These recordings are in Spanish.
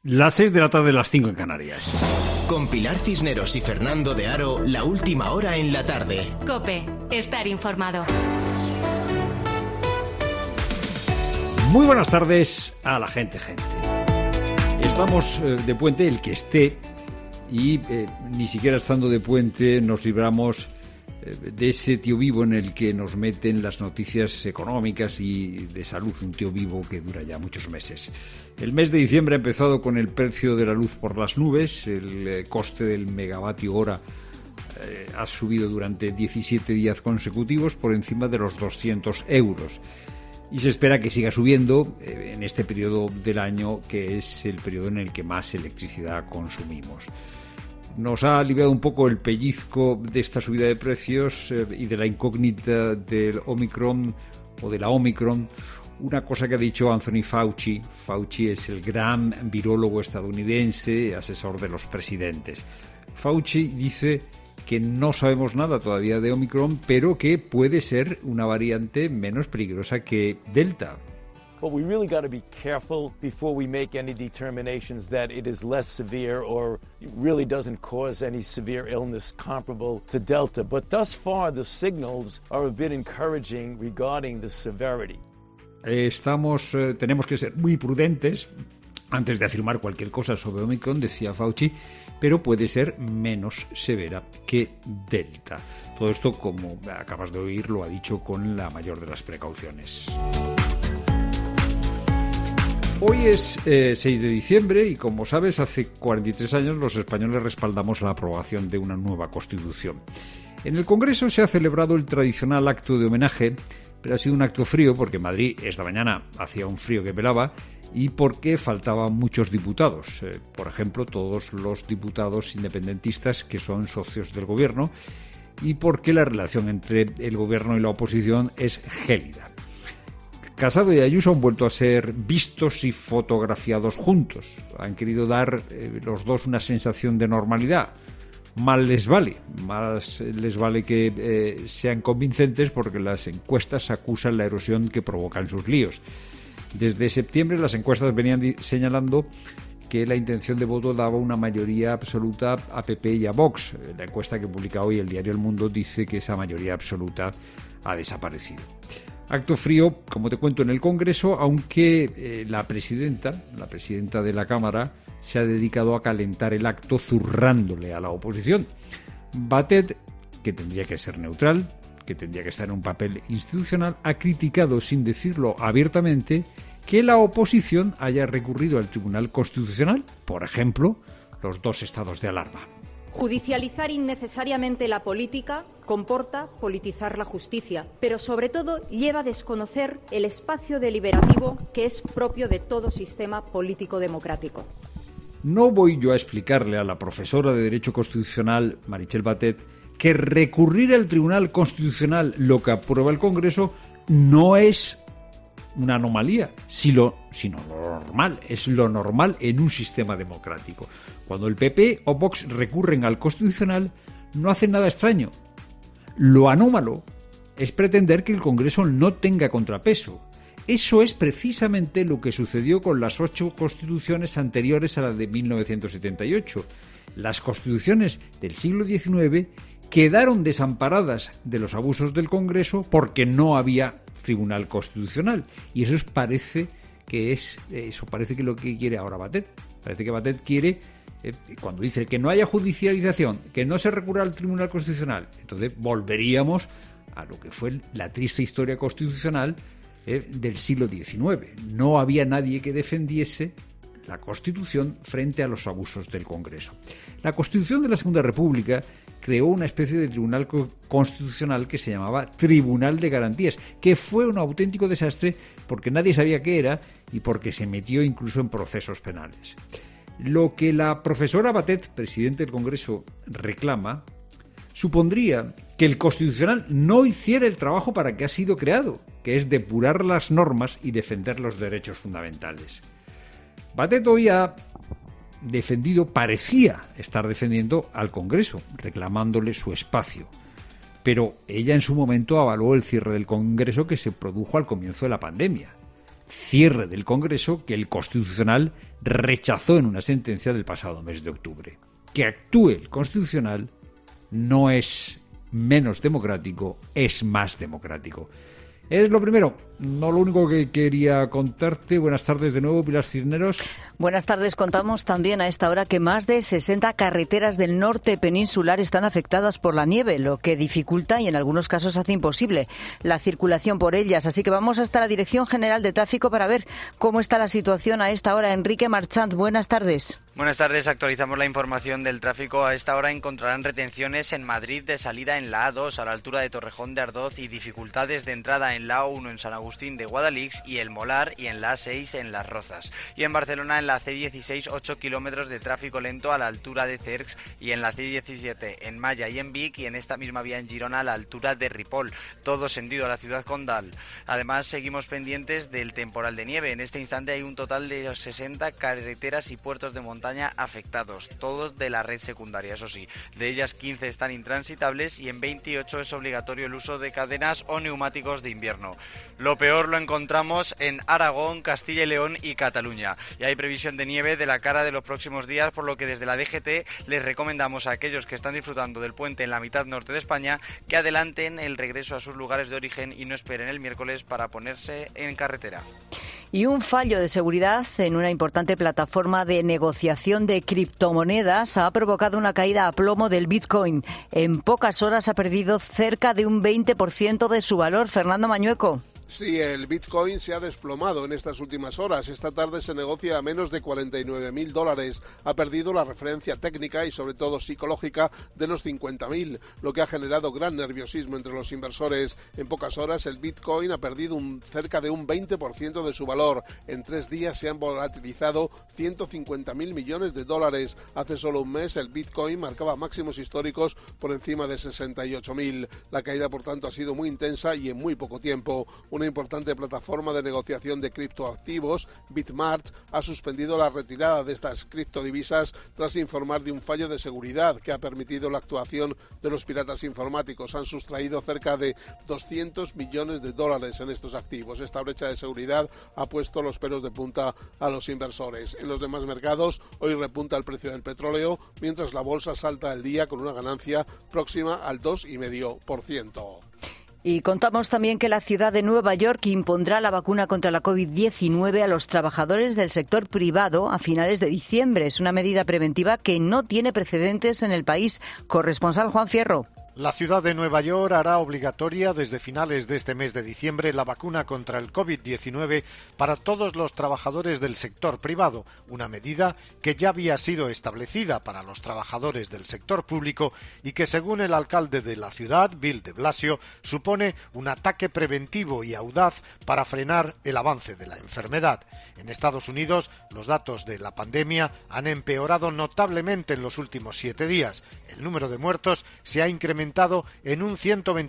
Las 6 de la tarde, las 5 en Canarias. Con Pilar Cisneros y Fernando de Aro, la última hora en la tarde. COPE, estar informado. Muy buenas tardes a la gente. Estamos de puente, el que esté, y ni siquiera estando de puente nos libramos de ese tío vivo en el que nos meten las noticias económicas y de salud, un tío vivo que dura ya muchos meses. El mes de diciembre ha empezado con el precio de la luz por las nubes, el coste del megavatio hora ha subido durante 17 días consecutivos por encima de los 200 euros. Y se espera que siga subiendo en este periodo del año, que es el periodo en el que más electricidad consumimos. Nos ha aliviado un poco el pellizco de esta subida de precios y de la incógnita del Omicron o de la Omicron. Una cosa que ha dicho Anthony Fauci. Fauci es el gran virólogo estadounidense, asesor de los presidentes. Fauci dice que no sabemos nada todavía de Omicron, pero que puede ser una variante menos peligrosa que Delta. But we really got to be careful before we make any determinations that it is less severe or really doesn't cause any severe illness comparable to Delta. But thus far, the signals are a bit encouraging regarding the severity. Tenemos que ser muy prudentes antes de afirmar cualquier cosa sobre Omicron, decía Fauci, pero puede ser menos severa que Delta. Todo esto, como acabas de oír, lo ha dicho con la mayor de las precauciones. Hoy es 6 de diciembre y, como sabes, hace 43 años los españoles respaldamos la aprobación de una nueva Constitución. En el Congreso se ha celebrado el tradicional acto de homenaje, pero ha sido un acto frío porque en Madrid esta mañana hacía un frío que pelaba y porque faltaban muchos diputados. Por ejemplo, todos los diputados independentistas que son socios del Gobierno, y porque la relación entre el Gobierno y la oposición es gélida. Casado y Ayuso han vuelto a ser vistos y fotografiados juntos. Han querido dar los dos una sensación de normalidad. Más les vale que sean convincentes, porque las encuestas acusan la erosión que provocan sus líos. Desde septiembre las encuestas venían señalando que la intención de voto daba una mayoría absoluta a PP y a Vox. La encuesta que publica hoy el diario El Mundo dice que esa mayoría absoluta ha desaparecido. Acto frío, como te cuento, en el Congreso, aunque la presidenta de la Cámara se ha dedicado a calentar el acto zurrándole a la oposición. Batet, que tendría que ser neutral, que tendría que estar en un papel institucional, ha criticado, sin decirlo abiertamente, que la oposición haya recurrido al Tribunal Constitucional, por ejemplo, los 2 estados de alarma. Judicializar innecesariamente la política comporta politizar la justicia, pero sobre todo lleva a desconocer el espacio deliberativo que es propio de todo sistema político democrático. No voy yo a explicarle a la profesora de Derecho Constitucional, Meritxell Batet, que recurrir al Tribunal Constitucional lo que aprueba el Congreso no es una anomalía, sino lo normal, es lo normal en un sistema democrático. Cuando el PP o Vox recurren al Constitucional, no hacen nada extraño. Lo anómalo es pretender que el Congreso no tenga contrapeso. Eso es precisamente lo que sucedió con las 8 constituciones anteriores a la de 1978. Las constituciones del siglo XIX quedaron desamparadas de los abusos del Congreso porque no había Tribunal Constitucional, y eso parece que es lo que quiere ahora Batet. Parece que Batet quiere, cuando dice que no haya judicialización, que no se recurra al Tribunal Constitucional, entonces volveríamos a lo que fue la triste historia constitucional del siglo XIX. No había nadie que defendiese la Constitución frente a los abusos del Congreso. La Constitución de la Segunda República creó una especie de tribunal constitucional que se llamaba Tribunal de Garantías, que fue un auténtico desastre porque nadie sabía qué era y porque se metió incluso en procesos penales. Lo que la profesora Batet, presidente del Congreso, reclama supondría que el Constitucional no hiciera el trabajo para que ha sido creado, que es depurar las normas y defender los derechos fundamentales. Batet hoy parecía estar defendiendo al Congreso, reclamándole su espacio. Pero ella en su momento avaló el cierre del Congreso que se produjo al comienzo de la pandemia. cierre del Congreso que el Constitucional rechazó en una sentencia del pasado mes de octubre. Que actúe el Constitucional no es menos democrático, es más democrático. Es lo primero, no lo único que quería contarte. Buenas tardes de nuevo, Pilar Cisneros. Buenas tardes. Contamos también a esta hora que más de 60 carreteras del norte peninsular están afectadas por la nieve, lo que dificulta y en algunos casos hace imposible la circulación por ellas. Así que vamos hasta la Dirección General de Tráfico para ver cómo está la situación a esta hora. Enrique Marchant, buenas tardes. Buenas tardes, actualizamos la información del tráfico. A esta hora encontrarán retenciones en Madrid de salida en la A2 a la altura de Torrejón de Ardoz y dificultades de entrada en la A1 en San Agustín de Guadalix y el Molar y en la A6 en Las Rozas. Y en Barcelona en la C16 8 kilómetros de tráfico lento a la altura de Cercs y en la C17 en Malla y en Vic y en esta misma vía en Girona a la altura de Ripoll. Todo sentido a la ciudad condal. Además seguimos pendientes del temporal de nieve. En este instante hay un total de 60 carreteras y puertos de montaña afectados, todos de la red secundaria, eso sí. De ellas 15 están intransitables y en 28 es obligatorio el uso de cadenas o neumáticos de invierno. Lo peor lo encontramos en Aragón, Castilla y León y Cataluña. Y hay previsión de nieve de la cara de los próximos días, por lo que desde la DGT les recomendamos a aquellos que están disfrutando del puente en la mitad norte de España que adelanten el regreso a sus lugares de origen y no esperen el miércoles para ponerse en carretera. Y un fallo de seguridad en una importante plataforma de negociación de criptomonedas ha provocado una caída a plomo del Bitcoin. En pocas horas ha perdido cerca de un 20% de su valor. Fernando Mañueco. Sí, el Bitcoin se ha desplomado en estas últimas horas. Esta tarde se negocia a menos de $49.000. Ha perdido la referencia técnica y sobre todo psicológica de los 50.000, lo que ha generado gran nerviosismo entre los inversores. En pocas horas el Bitcoin ha perdido cerca de un 20% de su valor. En 3 días se han volatilizado $150.000 millones. Hace solo un mes el Bitcoin marcaba máximos históricos por encima de 68.000. La caída, por tanto, ha sido muy intensa y en muy poco tiempo. Una importante plataforma de negociación de criptoactivos, Bitmart, ha suspendido la retirada de estas criptodivisas tras informar de un fallo de seguridad que ha permitido la actuación de los piratas informáticos. Han sustraído cerca de $200 millones en estos activos. Esta brecha de seguridad ha puesto los pelos de punta a los inversores. En los demás mercados, hoy repunta el precio del petróleo, mientras la bolsa salta el día con una ganancia próxima al 2,5%. Y contamos también que la ciudad de Nueva York impondrá la vacuna contra la COVID-19 a los trabajadores del sector privado a finales de diciembre. Es una medida preventiva que no tiene precedentes en el país. Corresponsal Juan Fierro. La ciudad de Nueva York hará obligatoria desde finales de este mes de diciembre la vacuna contra el COVID-19 para todos los trabajadores del sector privado, una medida que ya había sido establecida para los trabajadores del sector público y que, según el alcalde de la ciudad, Bill de Blasio, supone un ataque preventivo y audaz para frenar el avance de la enfermedad. En Estados Unidos, los datos de la pandemia han empeorado notablemente en los últimos 7 días. El número de muertos se ha incrementado en un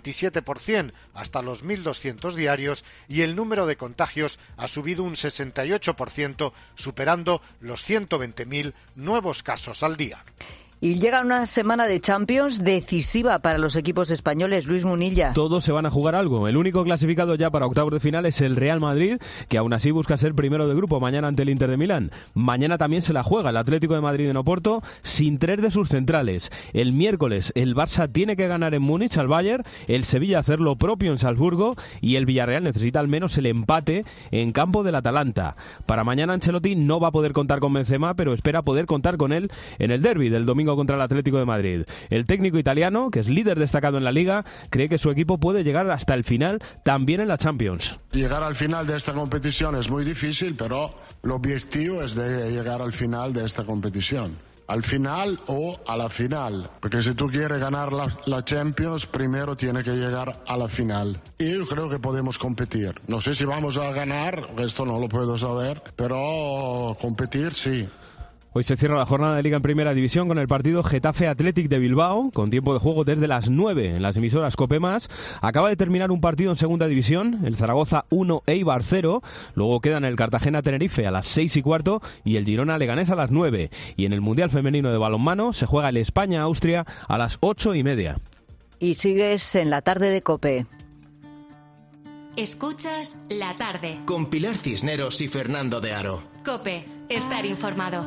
127% hasta los 1.200 diarios y el número de contagios ha subido un 68%, superando los 120.000 nuevos casos al día. Y llega una semana de Champions decisiva para los equipos españoles. Luis Munilla. Todos se van a jugar algo. El único clasificado ya para octavos de final es el Real Madrid, que aún así busca ser primero de grupo mañana ante el Inter de Milán. Mañana también se la juega el Atlético de Madrid en Oporto sin 3 de sus centrales. El miércoles el Barça tiene que ganar en Múnich al Bayern, el Sevilla hacer lo propio en Salzburgo y el Villarreal necesita al menos el empate en campo del Atalanta. Para mañana Ancelotti no va a poder contar con Benzema, pero espera poder contar con él en el derbi del domingo contra el Atlético de Madrid. El técnico italiano, que es líder destacado en la Liga, cree que su equipo puede llegar hasta el final también en la Champions. Llegar al final de esta competición es muy difícil, pero el objetivo es de llegar al final de esta competición. Al final o a la final, porque si tú quieres ganar la Champions, primero tiene que llegar a la final. Y yo creo que podemos competir. No sé si vamos a ganar, esto no lo puedo saber, pero competir sí. Hoy se cierra la jornada de Liga en Primera División con el partido Getafe Athletic de Bilbao, con tiempo de juego desde las 9 en las emisoras COPE+. Acaba de terminar un partido en Segunda División, el Zaragoza 1, Eibar 0. Luego quedan el Cartagena Tenerife a las 6:15 y el Girona Leganés a las 9. Y en el Mundial Femenino de Balonmano se juega el España-Austria a las 8:30. Y sigues en la tarde de COPE. Escuchas La Tarde. Con Pilar Cisneros y Fernando de Aro. COPE. Estar informado.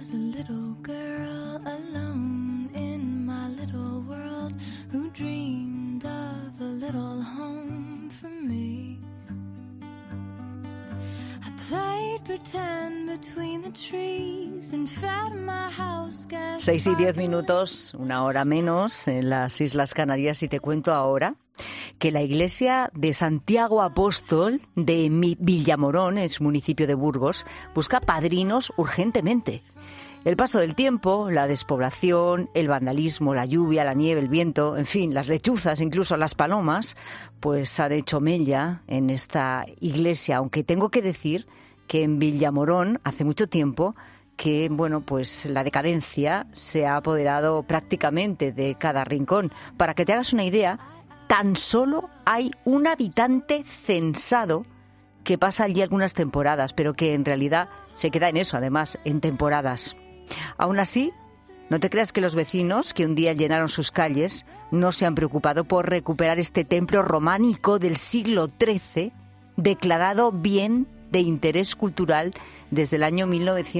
Seis y 10 minutos, una hora menos en las Islas Canarias, y te cuento ahora que la iglesia de Santiago Apóstol de Villamorón, en su municipio de Burgos, busca padrinos urgentemente. El paso del tiempo, la despoblación, el vandalismo, la lluvia, la nieve, el viento, en fin, las lechuzas, incluso las palomas, pues han hecho mella en esta iglesia, aunque tengo que decir que en Villamorón hace mucho tiempo que, bueno, pues la decadencia se ha apoderado prácticamente de cada rincón. Para que te hagas una idea, tan solo hay un habitante censado que pasa allí algunas temporadas, pero que en realidad se queda en eso, además, en temporadas. Aún así, no te creas que los vecinos que un día llenaron sus calles no se han preocupado por recuperar este templo románico del siglo XIII, declarado bien de interés cultural desde el año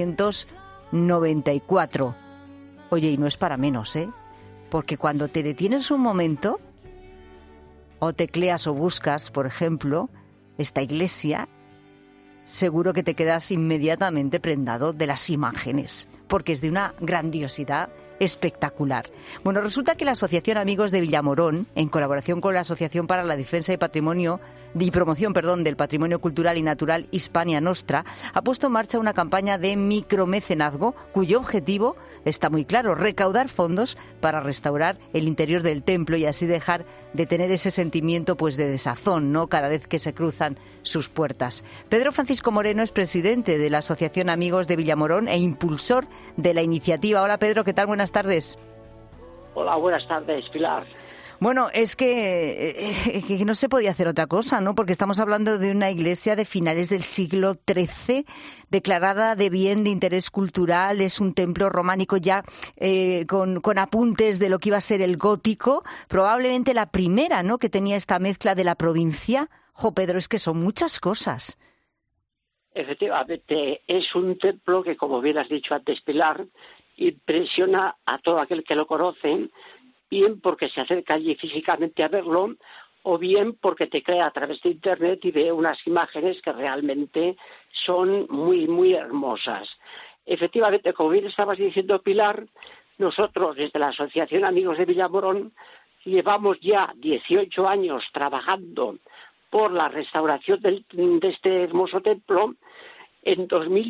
1994. Oye, y no es para menos, porque cuando te detienes un momento o tecleas o buscas, por ejemplo, esta iglesia, seguro que te quedas inmediatamente prendado de las imágenes, porque es de una grandiosidad espectacular. Bueno, resulta que la Asociación Amigos de Villamorón, en colaboración con la Asociación para la Defensa y Promoción del Patrimonio Cultural y Natural Hispania Nostra, ha puesto en marcha una campaña de micromecenazgo cuyo objetivo está muy claro: recaudar fondos para restaurar el interior del templo y así dejar de tener ese sentimiento pues de desazón, ¿no?, cada vez que se cruzan sus puertas. Pedro Francisco Moreno es presidente de la Asociación Amigos de Villamorón e impulsor de la iniciativa. Hola Pedro, ¿qué tal? Buenas tardes. Hola, buenas tardes, Pilar. Bueno, es que no se podía hacer otra cosa, ¿no? Porque estamos hablando de una iglesia de finales del siglo XIII, declarada de bien de interés cultural. Es un templo románico ya con apuntes de lo que iba a ser el gótico. Probablemente la primera, ¿no?, que tenía esta mezcla de la provincia. Jo, Pedro, es que son muchas cosas. Efectivamente, es un templo que, como bien has dicho antes, Pilar, impresiona a todo aquel que lo conoce, bien porque se acerca allí físicamente a verlo, o bien porque te crea a través de Internet y ve unas imágenes que realmente son muy, muy hermosas. Efectivamente, como bien estabas diciendo, Pilar, nosotros desde la Asociación Amigos de Villamorón llevamos ya 18 años trabajando por la restauración de este hermoso templo. En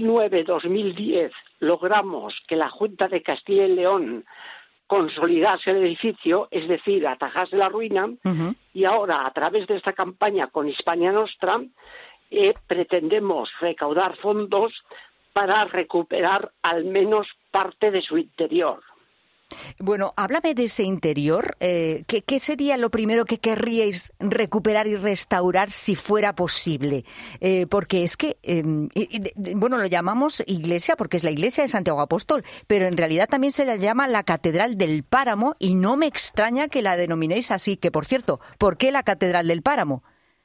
2009-2010 logramos que la Junta de Castilla y León consolidase el edificio, es decir, atajase la ruina, y ahora, a través de esta campaña con Hispania Nostra, pretendemos recaudar fondos para recuperar al menos parte de su interior. Bueno, háblame de ese interior. ¿Qué sería lo primero que querríais recuperar y restaurar si fuera posible? Porque es que, bueno, lo llamamos iglesia porque es la iglesia de Santiago Apóstol, pero en realidad también se la llama la Catedral del Páramo y no me extraña que la denominéis así. Que, por cierto, ¿por qué la Catedral del Páramo?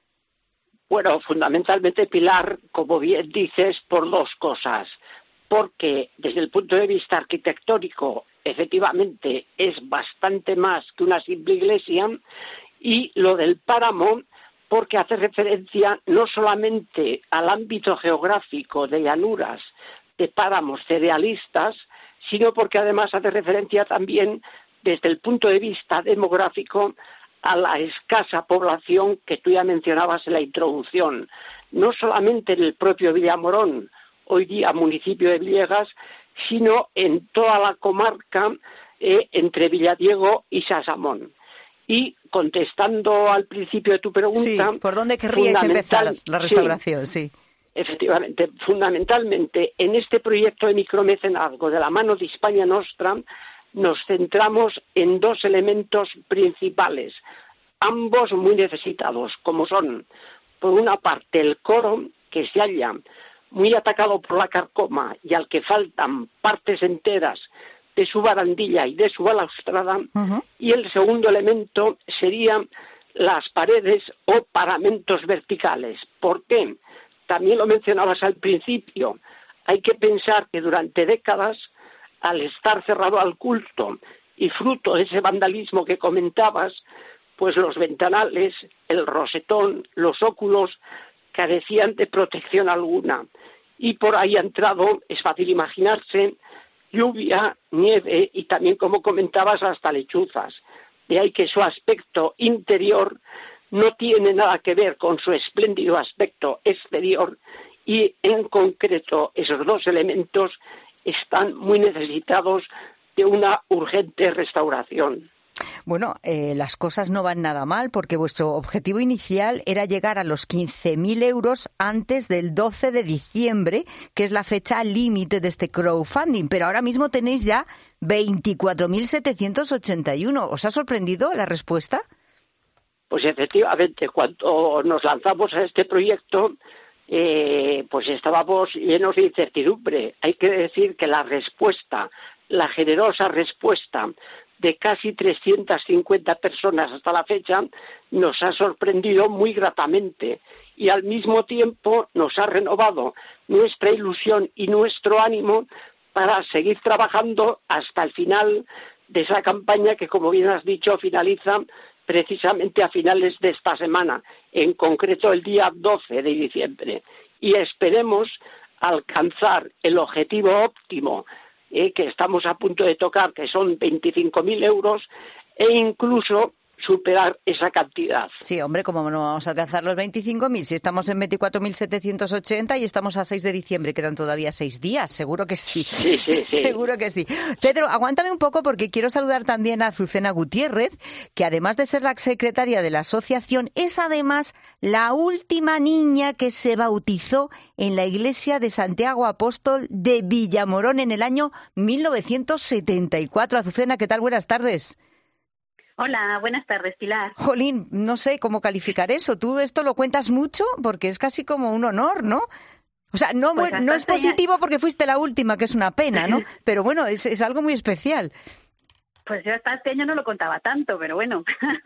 Bueno, fundamentalmente, Pilar, como bien dices, por dos cosas. Porque desde el punto de vista arquitectónico, efectivamente, es bastante más que una simple iglesia, y lo del páramo porque hace referencia no solamente al ámbito geográfico de llanuras, de páramos cerealistas, sino porque además hace referencia también desde el punto de vista demográfico a la escasa población que tú ya mencionabas en la introducción, no solamente en el propio Villamorón, hoy día municipio de Villegas, sino en toda la comarca entre Villadiego y Sasamón. Y contestando al principio de tu pregunta... Sí, ¿por dónde querríais empezar la restauración? Sí. Efectivamente, fundamentalmente en este proyecto de micromecenazgo de la mano de Hispania Nostra nos centramos en dos elementos principales, ambos muy necesitados, como son, por una parte, el coro, que se halla muy atacado por la carcoma y al que faltan partes enteras de su barandilla y de su balaustrada, y el segundo elemento sería las paredes o paramentos verticales. ¿Por qué? También lo mencionabas al principio. Hay que pensar que durante décadas, al estar cerrado al culto y fruto de ese vandalismo que comentabas, pues los ventanales, el rosetón, los óculos carecían de protección alguna. Y por ahí ha entrado, es fácil imaginarse, lluvia, nieve y también, como comentabas, hasta lechuzas. De ahí que su aspecto interior no tiene nada que ver con su espléndido aspecto exterior y, en concreto, esos dos elementos están muy necesitados de una urgente restauración. Bueno, las cosas no van nada mal porque vuestro objetivo inicial era llegar a los 15.000 euros antes del 12 de diciembre, que es la fecha límite de este crowdfunding, pero ahora mismo tenéis ya 24.781. ¿Os ha sorprendido la respuesta? Pues efectivamente, cuando nos lanzamos a este proyecto, pues estábamos llenos de incertidumbre. Hay que decir que la respuesta, la generosa respuesta de casi 350 personas hasta la fecha, nos ha sorprendido muy gratamente y al mismo tiempo nos ha renovado nuestra ilusión y nuestro ánimo para seguir trabajando hasta el final de esa campaña que, como bien has dicho, finaliza precisamente a finales de esta semana, en concreto el día 12 de diciembre. Y esperemos alcanzar el objetivo óptimo que estamos a punto de tocar, que son 25.000 euros, e incluso superar esa cantidad. Sí, hombre, ¿cómo no vamos a alcanzar los 25.000? Si estamos en 24.780 y estamos a 6 de diciembre, quedan todavía 6 días, seguro que sí. Sí. Seguro que sí. Pedro, aguántame un poco porque quiero saludar también a Azucena Gutiérrez, que además de ser la secretaria de la asociación, es además la última niña que se bautizó en la iglesia de Santiago Apóstol de Villamorón en el año 1974. Azucena, ¿qué tal? Buenas tardes. Hola, buenas tardes, Pilar. Jolín, no sé cómo calificar eso. ¿Tú esto lo cuentas mucho? Porque es casi como un honor, ¿no? O sea, no, pues no es positivo porque fuiste la última, que es una pena, ¿no? Pero bueno, es algo muy especial. Pues yo hasta este año no lo contaba tanto, pero bueno,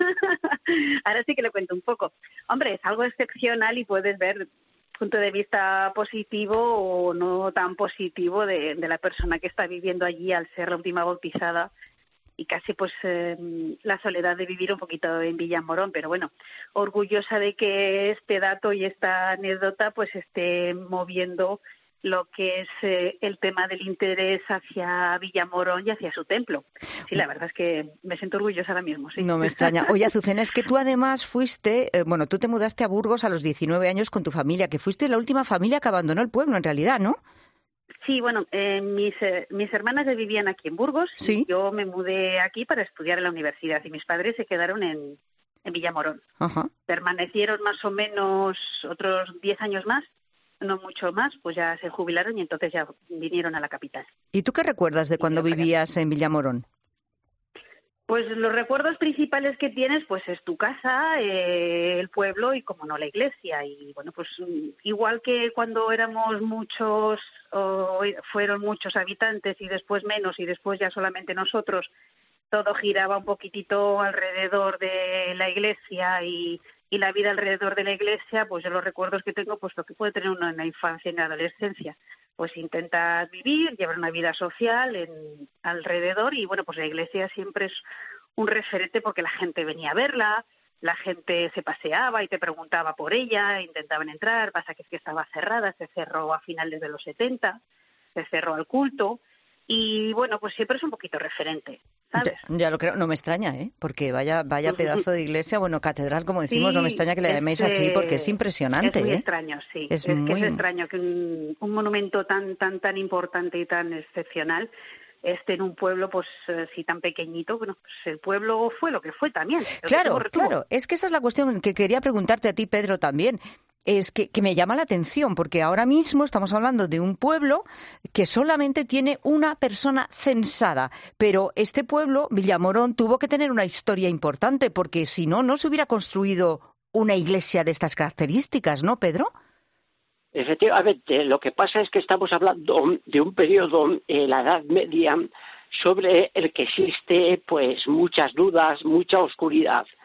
ahora sí que lo cuento un poco. Hombre, es algo excepcional y puedes ver punto de vista positivo o no tan positivo de la persona que está viviendo allí al ser la última bautizada. Y casi pues la soledad de vivir un poquito en Villamorón, pero bueno, orgullosa de que este dato y esta anécdota pues esté moviendo lo que es el tema del interés hacia Villamorón y hacia su templo. Sí, la verdad es que me siento orgullosa ahora mismo, sí. No me extraña. Oye, Azucena, es que tú además fuiste, tú te mudaste a Burgos a los 19 años con tu familia, que fuiste la última familia que abandonó el pueblo en realidad, ¿no? Sí, bueno, mis hermanas ya vivían aquí en Burgos. ¿Sí? Y yo me mudé aquí para estudiar en la universidad y mis padres se quedaron en Villamorón. Ajá. Permanecieron más o menos otros 10 años más, no mucho más, pues ya se jubilaron y entonces ya vinieron a la capital. ¿Y tú qué recuerdas de cuando vivías en Villamorón? Pues los recuerdos principales que tienes pues es tu casa, el pueblo y, como no, la iglesia. Y bueno, pues igual que cuando éramos muchos, o fueron muchos habitantes y después menos y después ya solamente nosotros, todo giraba un poquitito alrededor de la iglesia y la vida alrededor de la iglesia, pues yo los recuerdos que tengo, pues lo que puede tener uno en la infancia y en la adolescencia. Pues intentas vivir, llevar una vida social alrededor y bueno, pues la iglesia siempre es un referente porque la gente venía a verla, la gente se paseaba y te preguntaba por ella, intentaban entrar, pasa que es que estaba cerrada, se cerró a finales de los 70, se cerró al culto y bueno, pues siempre es un poquito referente, ¿sabes? Ya lo creo, no me extraña, porque vaya pedazo de iglesia, bueno, catedral, como decimos, sí, no me extraña que le llaméis así porque es impresionante. Es muy extraño, sí. Es extraño que un monumento tan importante y tan excepcional esté en un pueblo, pues sí, tan pequeñito. Bueno, pues el pueblo fue lo que fue también. Claro, es que esa es la cuestión que quería preguntarte a ti, Pedro, también. Es que me llama la atención, porque ahora mismo estamos hablando de un pueblo que solamente tiene una persona censada, pero este pueblo, Villamorón, tuvo que tener una historia importante, porque si no, no se hubiera construido una iglesia de estas características, ¿no, Pedro? Efectivamente, lo que pasa es que estamos hablando de un periodo, la Edad Media, sobre el que existe pues muchas dudas, mucha oscuridad.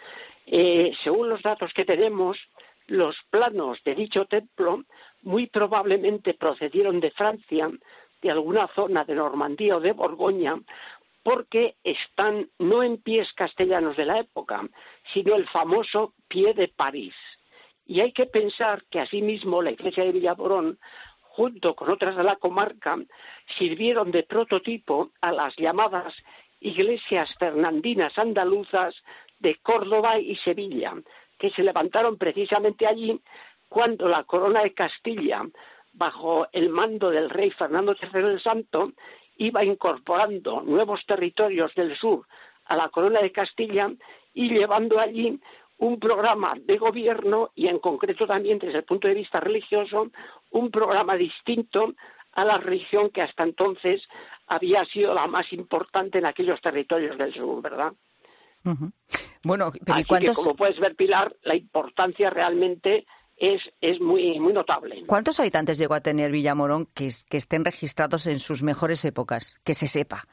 Según los datos que tenemos, los planos de dicho templo muy probablemente procedieron de Francia, de alguna zona de Normandía o de Borgoña, porque están no en pies castellanos de la época, sino el famoso pie de París. Y hay que pensar que asimismo la iglesia de Villamorón, junto con otras de la comarca, sirvieron de prototipo a las llamadas iglesias fernandinas andaluzas de Córdoba y Sevilla, que se levantaron precisamente allí cuando la corona de Castilla, bajo el mando del rey Fernando III el Santo, iba incorporando nuevos territorios del sur a la corona de Castilla y llevando allí un programa de gobierno y en concreto también desde el punto de vista religioso, un programa distinto a la religión que hasta entonces había sido la más importante en aquellos territorios del sur, ¿verdad? Uh-huh. Bueno, pero así que, como puedes ver, Pilar, la importancia realmente es muy, muy notable. ¿Cuántos habitantes llegó a tener Villamorón que estén registrados en sus mejores épocas? Que se sepa.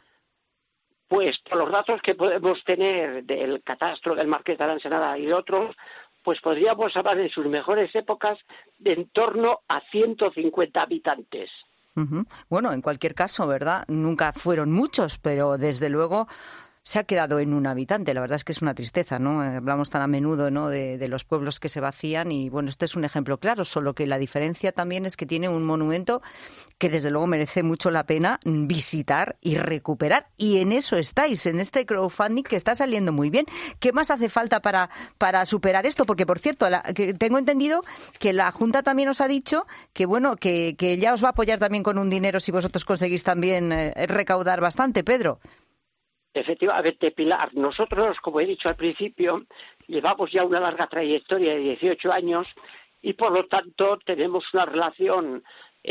Pues por los datos que podemos tener del catastro del Marqués de la Ensenada y de otros, pues podríamos hablar en sus mejores épocas de en torno a 150 habitantes. Uh-huh. Bueno, en cualquier caso, ¿verdad? Nunca fueron muchos, pero desde luego se ha quedado en un habitante. La verdad es que es una tristeza, ¿no? Hablamos tan a menudo, ¿no?, de los pueblos que se vacían y, bueno, este es un ejemplo claro, solo que la diferencia también es que tiene un monumento que desde luego merece mucho la pena visitar y recuperar. Y en eso estáis, en este crowdfunding que está saliendo muy bien. ¿Qué más hace falta para superar esto? Porque, por cierto, que tengo entendido que la Junta también os ha dicho que, bueno, que ya os va a apoyar también con un dinero si vosotros conseguís también recaudar bastante, Pedro. Efectivamente, Pilar. Nosotros, como he dicho al principio, llevamos ya una larga trayectoria de 18 años y, por lo tanto, tenemos una relación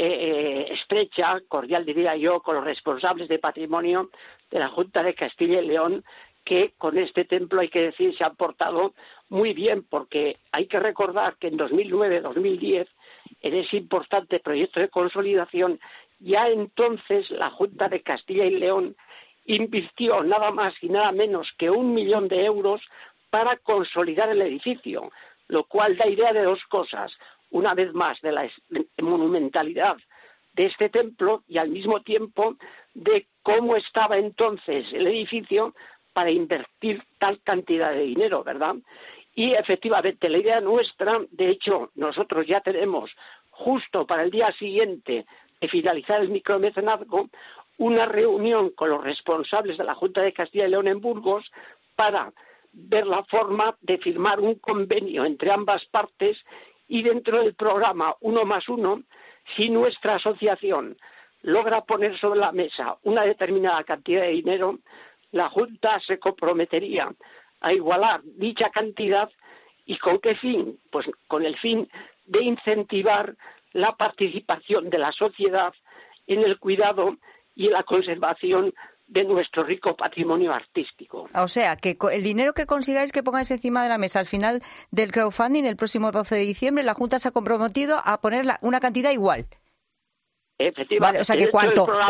estrecha, cordial diría yo, con los responsables de patrimonio de la Junta de Castilla y León, que con este templo, hay que decir, se han portado muy bien, porque hay que recordar que en 2009-2010, en ese importante proyecto de consolidación, ya entonces la Junta de Castilla y León invirtió nada más y nada menos que 1 millón de euros para consolidar el edificio, lo cual da idea de dos cosas. Una vez más, de la monumentalidad de este templo y al mismo tiempo de cómo estaba entonces el edificio para invertir tal cantidad de dinero, ¿verdad? Y efectivamente, la idea nuestra, de hecho, nosotros ya tenemos justo para el día siguiente de finalizar el micromecenazgo, una reunión con los responsables de la Junta de Castilla y León en Burgos para ver la forma de firmar un convenio entre ambas partes y dentro del programa 1+1, si nuestra asociación logra poner sobre la mesa una determinada cantidad de dinero, la Junta se comprometería a igualar dicha cantidad. ¿Y con qué fin? Pues con el fin de incentivar la participación de la sociedad en el cuidado y la conservación de nuestro rico patrimonio artístico. O sea, que el dinero que consigáis que pongáis encima de la mesa al final del crowdfunding, el próximo 12 de diciembre, la Junta se ha comprometido a poner una cantidad igual. Efectivamente. Vale, o sea que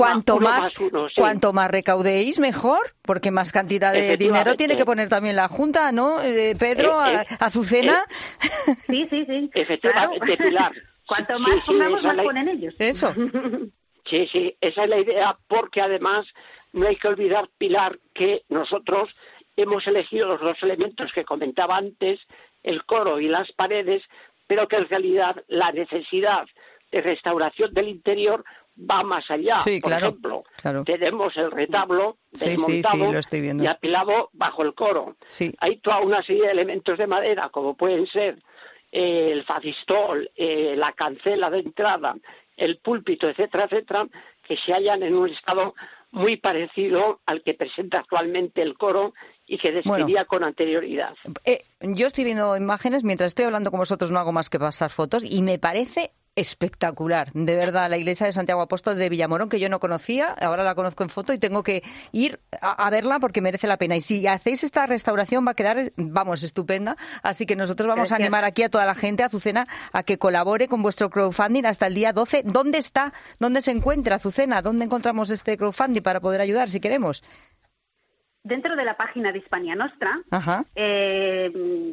cuanto más recaudéis, mejor, porque más cantidad de dinero tiene que poner también la Junta, ¿no? Pedro, Azucena. Sí. Efectivamente, claro. Pilar. Cuanto más pongamos, más ponen ellos. Eso. Sí, esa es la idea, porque además no hay que olvidar, Pilar, que nosotros hemos elegido los dos elementos que comentaba antes, el coro y las paredes, pero que en realidad la necesidad de restauración del interior va más allá. Sí, Por ejemplo, tenemos el retablo desmontado y apilado bajo el coro. Sí. Hay toda una serie de elementos de madera, como pueden ser el facistol, la cancela de entrada, el púlpito, etcétera, que se hallan en un estado muy parecido al que presenta actualmente el coro y que describía con anterioridad. Yo estoy viendo imágenes, mientras estoy hablando con vosotros no hago más que pasar fotos y me parece espectacular, de verdad, la iglesia de Santiago Apóstol de Villamorón, que yo no conocía, ahora la conozco en foto y tengo que ir a verla porque merece la pena. Y si hacéis esta restauración va a quedar, vamos, estupenda. Así que nosotros vamos a animar aquí a toda la gente, Azucena, a que colabore con vuestro crowdfunding hasta el día 12. ¿Dónde está? ¿Dónde se encuentra, Azucena? ¿Dónde encontramos este crowdfunding para poder ayudar si queremos? Dentro de la página de Hispania Nostra,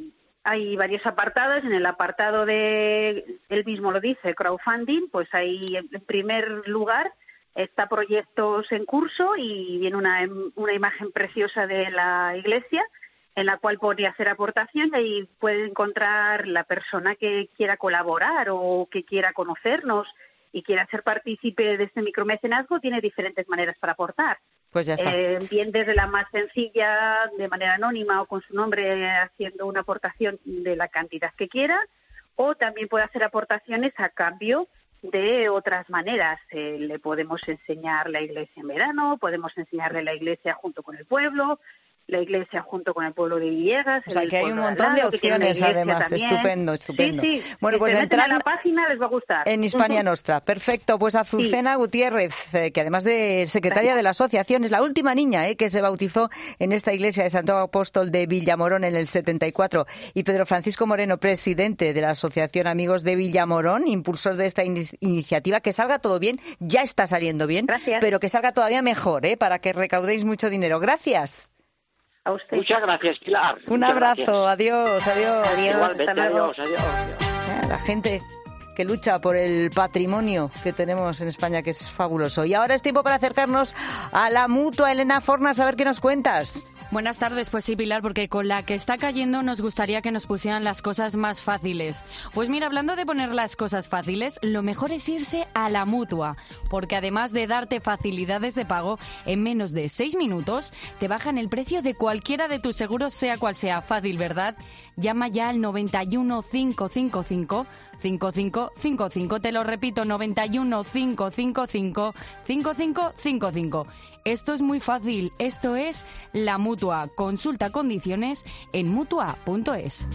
hay varios apartados. En el apartado de, él mismo lo dice, crowdfunding, pues ahí en primer lugar está proyectos en curso y viene una imagen preciosa de la iglesia en la cual podría hacer aportación y ahí puede encontrar la persona que quiera colaborar o que quiera conocernos y quiera ser partícipe de este micromecenazgo. Tiene diferentes maneras para aportar. Pues ya está. Bien desde la más sencilla, de manera anónima o con su nombre, haciendo una aportación de la cantidad que quiera, o también puede hacer aportaciones a cambio de otras maneras. Le podemos enseñar la iglesia en verano, podemos enseñarle la iglesia junto con el pueblo, la iglesia junto con el pueblo de Villegas. O sea, que hay un montón de opciones, además. También. Estupendo. Sí. Bueno, pues entrar en la página les va a gustar. En Hispania Nostra. Perfecto. Pues Azucena Gutiérrez, que además de secretaria de la asociación, es la última niña que se bautizó en esta iglesia de Santo Apóstol de Villamorón en el 74. Y Pedro Francisco Moreno, presidente de la Asociación Amigos de Villamorón, impulsor de esta iniciativa. Que salga todo bien. Ya está saliendo bien. Gracias. Pero que salga todavía mejor, para que recaudéis mucho dinero. Gracias. A usted. Muchas gracias, Pilar. Un abrazo, adiós. Igualmente, adiós. La gente que lucha por el patrimonio que tenemos en España, que es fabuloso. Y ahora es tiempo para acercarnos a la Mutua. Elena Fornas, a ver qué nos cuentas. Buenas tardes, pues sí, Pilar, porque con la que está cayendo nos gustaría que nos pusieran las cosas más fáciles. Pues mira, hablando de poner las cosas fáciles, lo mejor es irse a la Mutua, porque además de darte facilidades de pago, en menos de 6 minutos te bajan el precio de cualquiera de tus seguros, sea cual sea. Fácil, ¿verdad? Llama ya al 91 555 5555. Te lo repito, 91 555 5555. Esto es muy fácil. Esto es la Mutua. Consulta condiciones en mutua.es.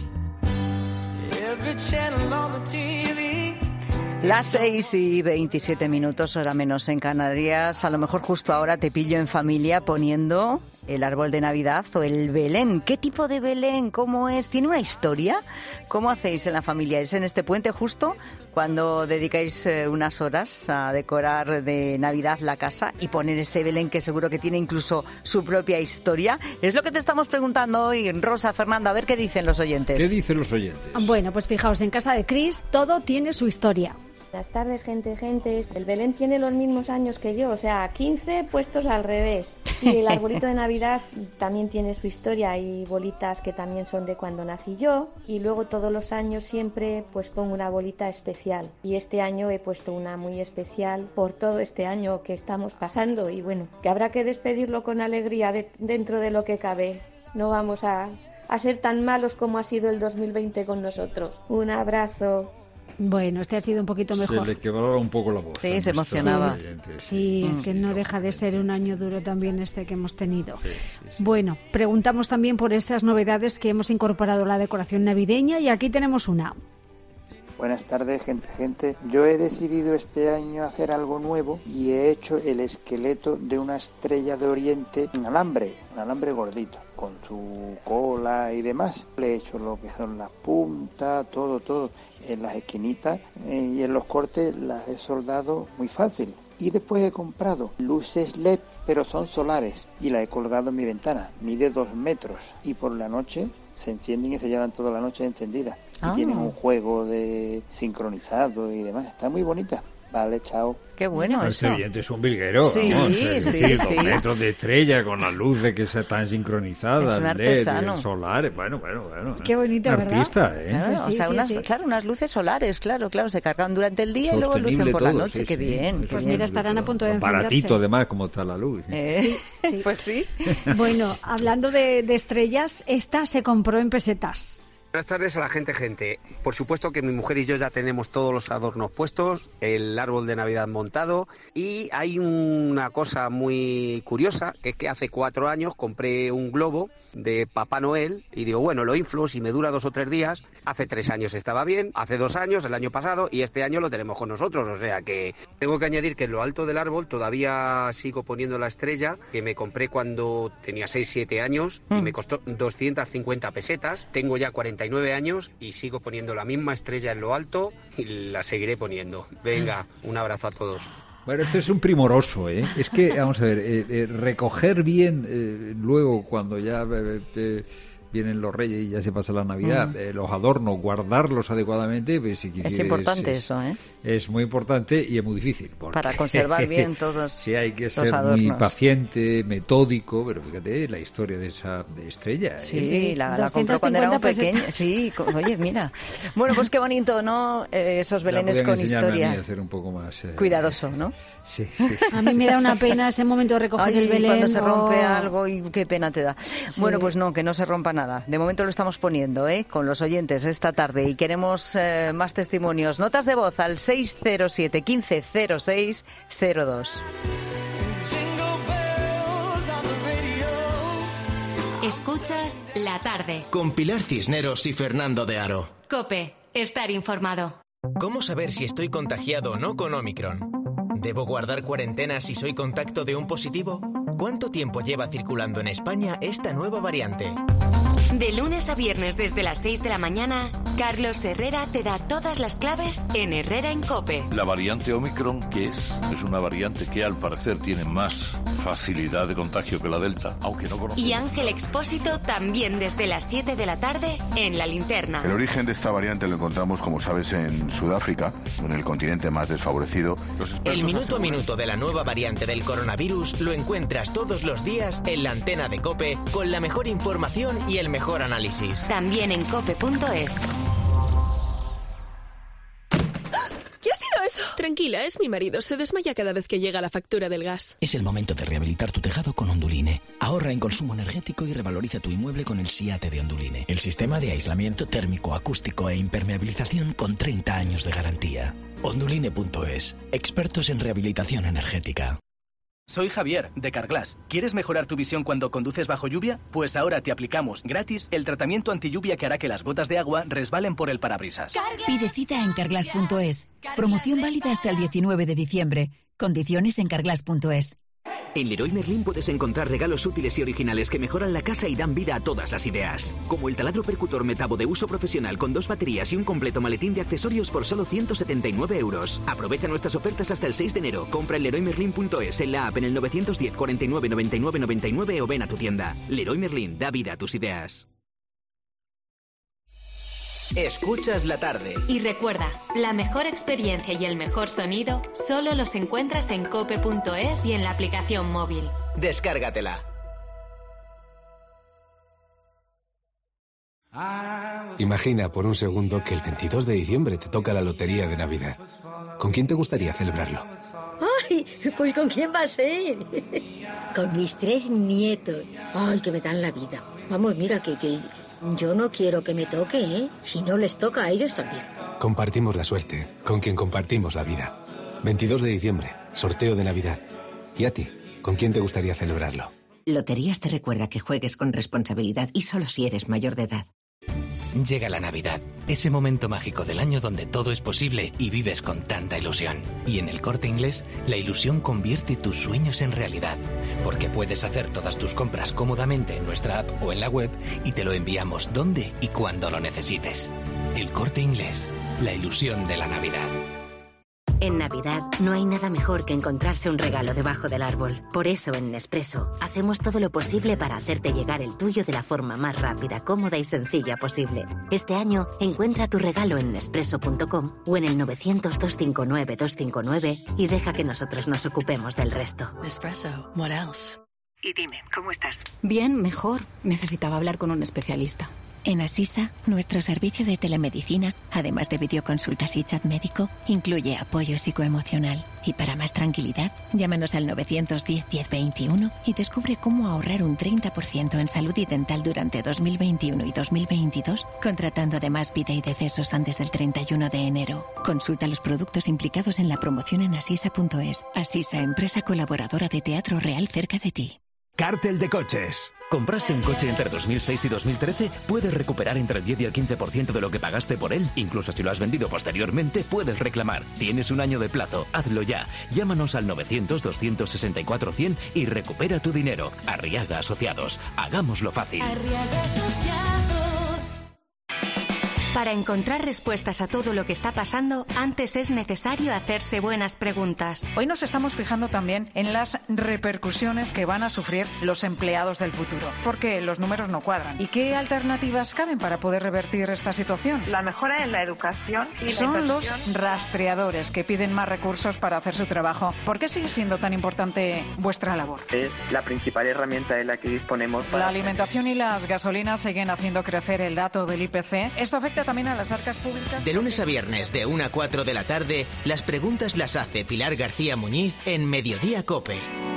Las 6:27, hora menos en Canarias. A lo mejor justo ahora te pillo en familia poniendo el árbol de Navidad o el Belén. ¿Qué tipo de Belén? ¿Cómo es? ¿Tiene una historia? ¿Cómo hacéis en la familia? ¿Es en este puente justo cuando dedicáis unas horas a decorar de Navidad la casa y poner ese Belén que seguro que tiene incluso su propia historia? Es lo que te estamos preguntando hoy, Rosa, Fernando, a ver qué dicen los oyentes. ¿Qué dicen los oyentes? Bueno, pues fijaos, en casa de Cris todo tiene su historia. Buenas tardes, gente. El Belén tiene los mismos años que yo, o sea, 15 puestos al revés. Y el arbolito de Navidad también tiene su historia. Hay bolitas que también son de cuando nací yo. Y luego todos los años siempre pues pongo una bolita especial. Y este año he puesto una muy especial por todo este año que estamos pasando. Y bueno, que habrá que despedirlo con alegría dentro de lo que cabe. No vamos a ser tan malos como ha sido el 2020 con nosotros. Un abrazo. Bueno, este ha sido un poquito mejor. Se le quebraba un poco la voz. Sí, se emocionaba. Sí, es que no deja de ser un año duro también este que hemos tenido. Sí. Bueno, preguntamos también por esas novedades que hemos incorporado a la decoración navideña y aquí tenemos una. Buenas tardes, gente. Yo he decidido este año hacer algo nuevo y he hecho el esqueleto de una estrella de Oriente en alambre, un alambre gordito, con su cola y demás. Le he hecho lo que son las puntas, todo. En las esquinitas y en los cortes las he soldado muy fácil. Y después he comprado luces LED, pero son solares, y las he colgado en mi ventana. Mide 2 metros y por la noche se encienden y se llevan toda la noche encendidas. Y tienen un juego de sincronizado y demás. Está muy bonita. Vale, chao. Qué bueno eso. Ese oyente es un virguero. Sí, vamos, sí, es decir, sí. 2 metros de estrella con las luces que están sincronizadas. Es un artesano. Solares, bueno. Qué bonito, un ¿verdad? artista, Claro, Pues sí, o sea, sí. Claro, unas luces solares, claro, se cargan durante el día y luego Sostenible lucen por la todo, noche. sí, Qué sí. bien. Pues mira, estarán a punto de encenderse. Baratito, además, como está la luz. Sí. Pues sí. Bueno, hablando de estrellas, esta se compró en pesetas. Buenas tardes a la gente. Por supuesto que mi mujer y yo ya tenemos todos los adornos puestos, el árbol de Navidad montado, y hay una cosa muy curiosa, que es que hace 4 años compré un globo de Papá Noel y digo, bueno, lo inflo, si me dura 2 o 3 días. Hace 3 años estaba bien, hace 2 años, el año pasado, y este año lo tenemos con nosotros, o sea que tengo que añadir que en lo alto del árbol todavía sigo poniendo la estrella que me compré cuando tenía 6-7 años y me costó 250 pesetas. Tengo ya 49 años y sigo poniendo la misma estrella en lo alto y la seguiré poniendo. Venga, un abrazo a todos. Bueno, este es un primoroso, ¿eh? Es que, vamos a ver, recoger bien luego cuando ya vienen los Reyes y ya se pasa la Navidad, los adornos, guardarlos adecuadamente, pues, si es importante eso, ¿eh? Es muy importante y es muy difícil. Para conservar bien todos sí, hay que ser adornos. muy paciente, metódico, pero fíjate la historia de esa estrella. Sí, la compró cuando era muy pequeña. Sí, oye, mira. Bueno, pues qué bonito, ¿no? Esos belenes con historia. A mí a ser un poco más cuidadoso, ¿no? Sí. A mí me da una pena ese momento de recoger el belén. Cuando se rompe algo y qué pena te da. Sí. Bueno, pues no, que no se rompa nada. De momento lo estamos poniendo, con los oyentes esta tarde y queremos más testimonios. Notas de voz al 607 15 06 02. Escuchas La Tarde con Pilar Cisneros y Fernando de Aro. COPE, estar informado. ¿Cómo saber si estoy contagiado o no con Omicron? ¿Debo guardar cuarentena si soy contacto de un positivo? ¿Cuánto tiempo lleva circulando en España esta nueva variante? De lunes a viernes desde las 6 de la mañana, Carlos Herrera te da todas las claves en Herrera en COPE. La variante Omicron, ¿qué es? Es una variante que al parecer tiene más facilidad de contagio que la Delta, aunque no conocemos. Y Ángel Expósito también desde las 7 de la tarde en La Linterna. El origen de esta variante lo encontramos, como sabes, en Sudáfrica, en el continente más desfavorecido. El minuto a minuto de la nueva variante del coronavirus lo encuentras todos los días en la antena de COPE con la mejor información y el mejor análisis. También en cope.es. ¿Qué ha sido eso? Tranquila, es mi marido. Se desmaya cada vez que llega la factura del gas. Es el momento de rehabilitar tu tejado con Onduline. Ahorra en consumo energético y revaloriza tu inmueble con el SIATE de Onduline. El sistema de aislamiento térmico, acústico e impermeabilización con 30 años de garantía. Onduline.es. Expertos en rehabilitación energética. Soy Javier, de Carglass. ¿Quieres mejorar tu visión cuando conduces bajo lluvia? Pues ahora te aplicamos gratis el tratamiento antilluvia que hará que las gotas de agua resbalen por el parabrisas. Pide cita en carglass.es. Promoción válida hasta el 19 de diciembre. Condiciones en carglass.es. En Leroy Merlin puedes encontrar regalos útiles y originales que mejoran la casa y dan vida a todas las ideas. Como el taladro percutor Metabo de uso profesional con 2 baterías y un completo maletín de accesorios por solo 179 euros. Aprovecha nuestras ofertas hasta el 6 de enero. Compra en LeroyMerlin.es, en la app, en el 910 49 99 99 o ven a tu tienda. Leroy Merlin, da vida a tus ideas. Escuchas La Tarde. Y recuerda, la mejor experiencia y el mejor sonido solo los encuentras en cope.es y en la aplicación móvil. Descárgatela. Imagina por un segundo que el 22 de diciembre te toca la lotería de Navidad. ¿Con quién te gustaría celebrarlo? ¡Ay! Pues ¿con quién va a ser? Con mis 3 nietos. ¡Ay, que me dan la vida! Vamos, mira, que yo no quiero que me toque, ¿eh? Si no les toca a ellos también. Compartimos la suerte, con quien compartimos la vida. 22 de diciembre, sorteo de Navidad. ¿Y a ti? ¿Con quién te gustaría celebrarlo? Loterías te recuerda que juegues con responsabilidad y solo si eres mayor de edad. Llega la Navidad, ese momento mágico del año donde todo es posible y vives con tanta ilusión. Y en El Corte Inglés, la ilusión convierte tus sueños en realidad. Porque puedes hacer todas tus compras cómodamente en nuestra app o en la web y te lo enviamos donde y cuando lo necesites. El Corte Inglés, la ilusión de la Navidad. En Navidad no hay nada mejor que encontrarse un regalo debajo del árbol. Por eso en Nespresso hacemos todo lo posible para hacerte llegar el tuyo de la forma más rápida, cómoda y sencilla posible. Este año encuentra tu regalo en Nespresso.com o en el 900-259-259 y deja que nosotros nos ocupemos del resto. Nespresso, what else? Y dime, ¿cómo estás? Bien, mejor. Necesitaba hablar con un especialista. En Asisa, nuestro servicio de telemedicina, además de videoconsultas y chat médico, incluye apoyo psicoemocional. Y para más tranquilidad, llámanos al 910-1021 y descubre cómo ahorrar un 30% en salud y dental durante 2021 y 2022, contratando además vida y decesos antes del 31 de enero. Consulta los productos implicados en la promoción en asisa.es. Asisa, empresa colaboradora de Teatro Real cerca de ti. Cártel de coches. ¿Compraste un coche entre 2006 y 2013? Puedes recuperar entre el 10 y el 15% de lo que pagaste por él. Incluso si lo has vendido posteriormente, puedes reclamar. Tienes un año de plazo. Hazlo ya. Llámanos al 900-264-100 y recupera tu dinero. Arriaga Asociados. Hagámoslo fácil. Arriaga Asociados. Para encontrar respuestas a todo lo que está pasando, antes es necesario hacerse buenas preguntas. Hoy nos estamos fijando también en las repercusiones que van a sufrir los empleados del futuro, porque los números no cuadran. ¿Y qué alternativas caben para poder revertir esta situación? La mejora en la educación y la Son los inversión. rastreadores que piden más recursos para hacer su trabajo. ¿Por qué sigue siendo tan importante vuestra labor? Es la principal herramienta de la que disponemos para... La alimentación y las gasolinas siguen haciendo crecer el dato del IPC. Esto afecta también a las arcas públicas. De lunes a viernes, de 1 a 4 de la tarde, las preguntas las hace Pilar García Muñiz en Mediodía COPE.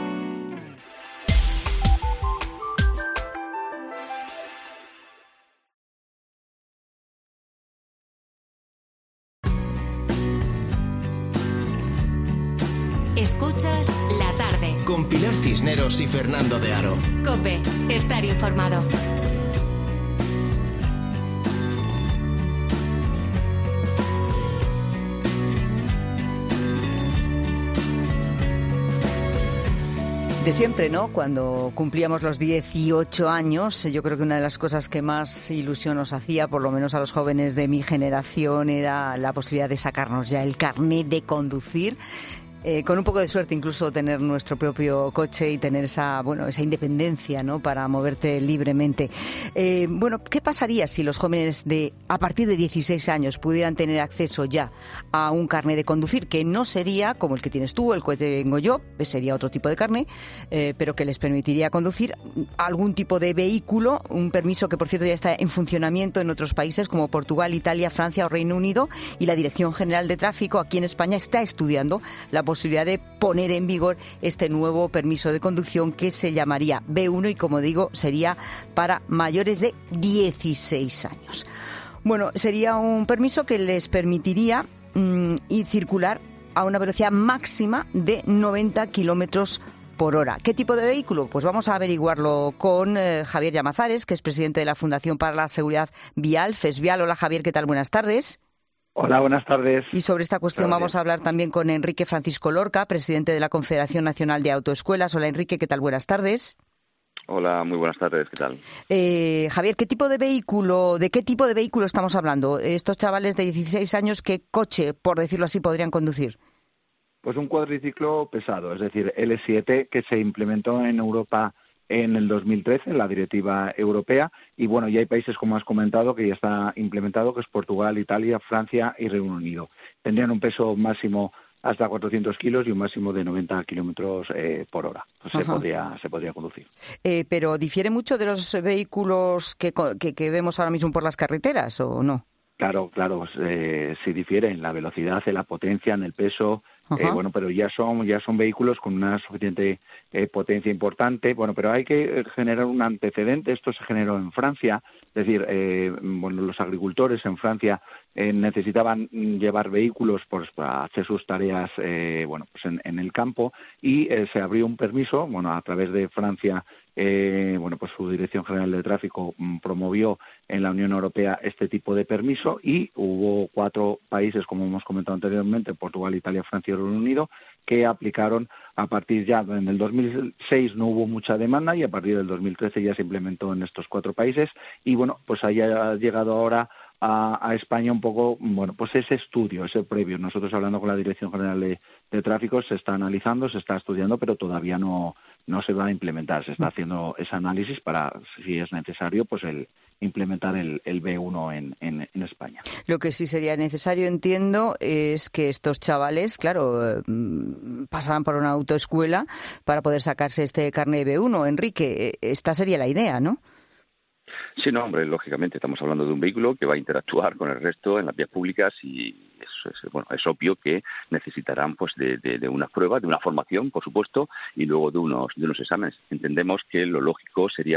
Escuchas La Tarde. Con Pilar Cisneros y Fernando de Aro. COPE. Estar informado. De siempre, ¿no? Cuando cumplíamos los 18 años, yo creo que una de las cosas que más ilusión nos hacía, por lo menos a los jóvenes de mi generación, era la posibilidad de sacarnos ya el carnet de conducir. Con un poco de suerte incluso tener nuestro propio coche y tener esa independencia, ¿no?, para moverte libremente. ¿Qué pasaría si los jóvenes a partir de 16 años pudieran tener acceso ya a un carnet de conducir, que no sería como el que tienes tú, el que tengo yo, sería otro tipo de carnet, pero que les permitiría conducir algún tipo de vehículo, un permiso que por cierto ya está en funcionamiento en otros países como Portugal, Italia, Francia o Reino Unido, y la Dirección General de Tráfico aquí en España está estudiando la posibilidad de poner en vigor este nuevo permiso de conducción que se llamaría B1 y, como digo, sería para mayores de 16 años. Bueno, sería un permiso que les permitiría circular a una velocidad máxima de 90 kilómetros por hora. ¿Qué tipo de vehículo? Pues vamos a averiguarlo con Javier Llamazares, que es presidente de la Fundación para la Seguridad Vial, FESVIAL. Hola, Javier, ¿qué tal? Buenas tardes. Hola, buenas tardes. Y sobre esta cuestión vamos a hablar también con Enrique Francisco Lorca, presidente de la Confederación Nacional de Autoescuelas. Hola, Enrique, ¿qué tal? Buenas tardes. Hola, muy buenas tardes, ¿qué tal? Javier, ¿de qué tipo de vehículo estamos hablando? Estos chavales de 16 años, ¿qué coche, por decirlo así, podrían conducir? Pues un cuadriciclo pesado, es decir, L7, que se implementó en Europa en el 2013, en la directiva europea, y bueno, ya hay países, como has comentado, que ya está implementado, que es Portugal, Italia, Francia y Reino Unido. Tendrían un peso máximo hasta 400 kilos y un máximo de 90 kilómetros por hora. Pues se podría conducir. Pero ¿difiere mucho de los vehículos que vemos ahora mismo por las carreteras o no? Claro, sí difiere en la velocidad, en la potencia, en el peso. Pero ya son vehículos con una suficiente potencia importante. Pero hay que generar un antecedente. Esto se generó en Francia. Es decir, los agricultores en Francia necesitaban llevar vehículos para hacer sus tareas en el campo, y se abrió un permiso, a través de Francia. Su Dirección General de Tráfico promovió en la Unión Europea este tipo de permiso, y hubo 4 países, como hemos comentado anteriormente, Portugal, Italia, Francia y Reino Unido, que aplicaron a partir ya en el 2006. No hubo mucha demanda, y a partir del 2013 ya se implementó en estos 4 países, y haya llegado ahora a España un poco, ese estudio, ese previo. Nosotros, hablando con la Dirección General de Tráfico, se está analizando, se está estudiando, pero todavía no se va a implementar. Se está haciendo ese análisis para, si es necesario, el implementar el B1 en España. Lo que sí sería necesario, entiendo, es que estos chavales, claro, pasaran por una autoescuela para poder sacarse este carnet B1. Enrique, esta sería la idea, ¿no? Sí, no, hombre, lógicamente estamos hablando de un vehículo que va a interactuar con el resto en las vías públicas, y es obvio que necesitarán de unas pruebas, de una formación, por supuesto, y luego de unos exámenes. Entendemos que lo lógico sería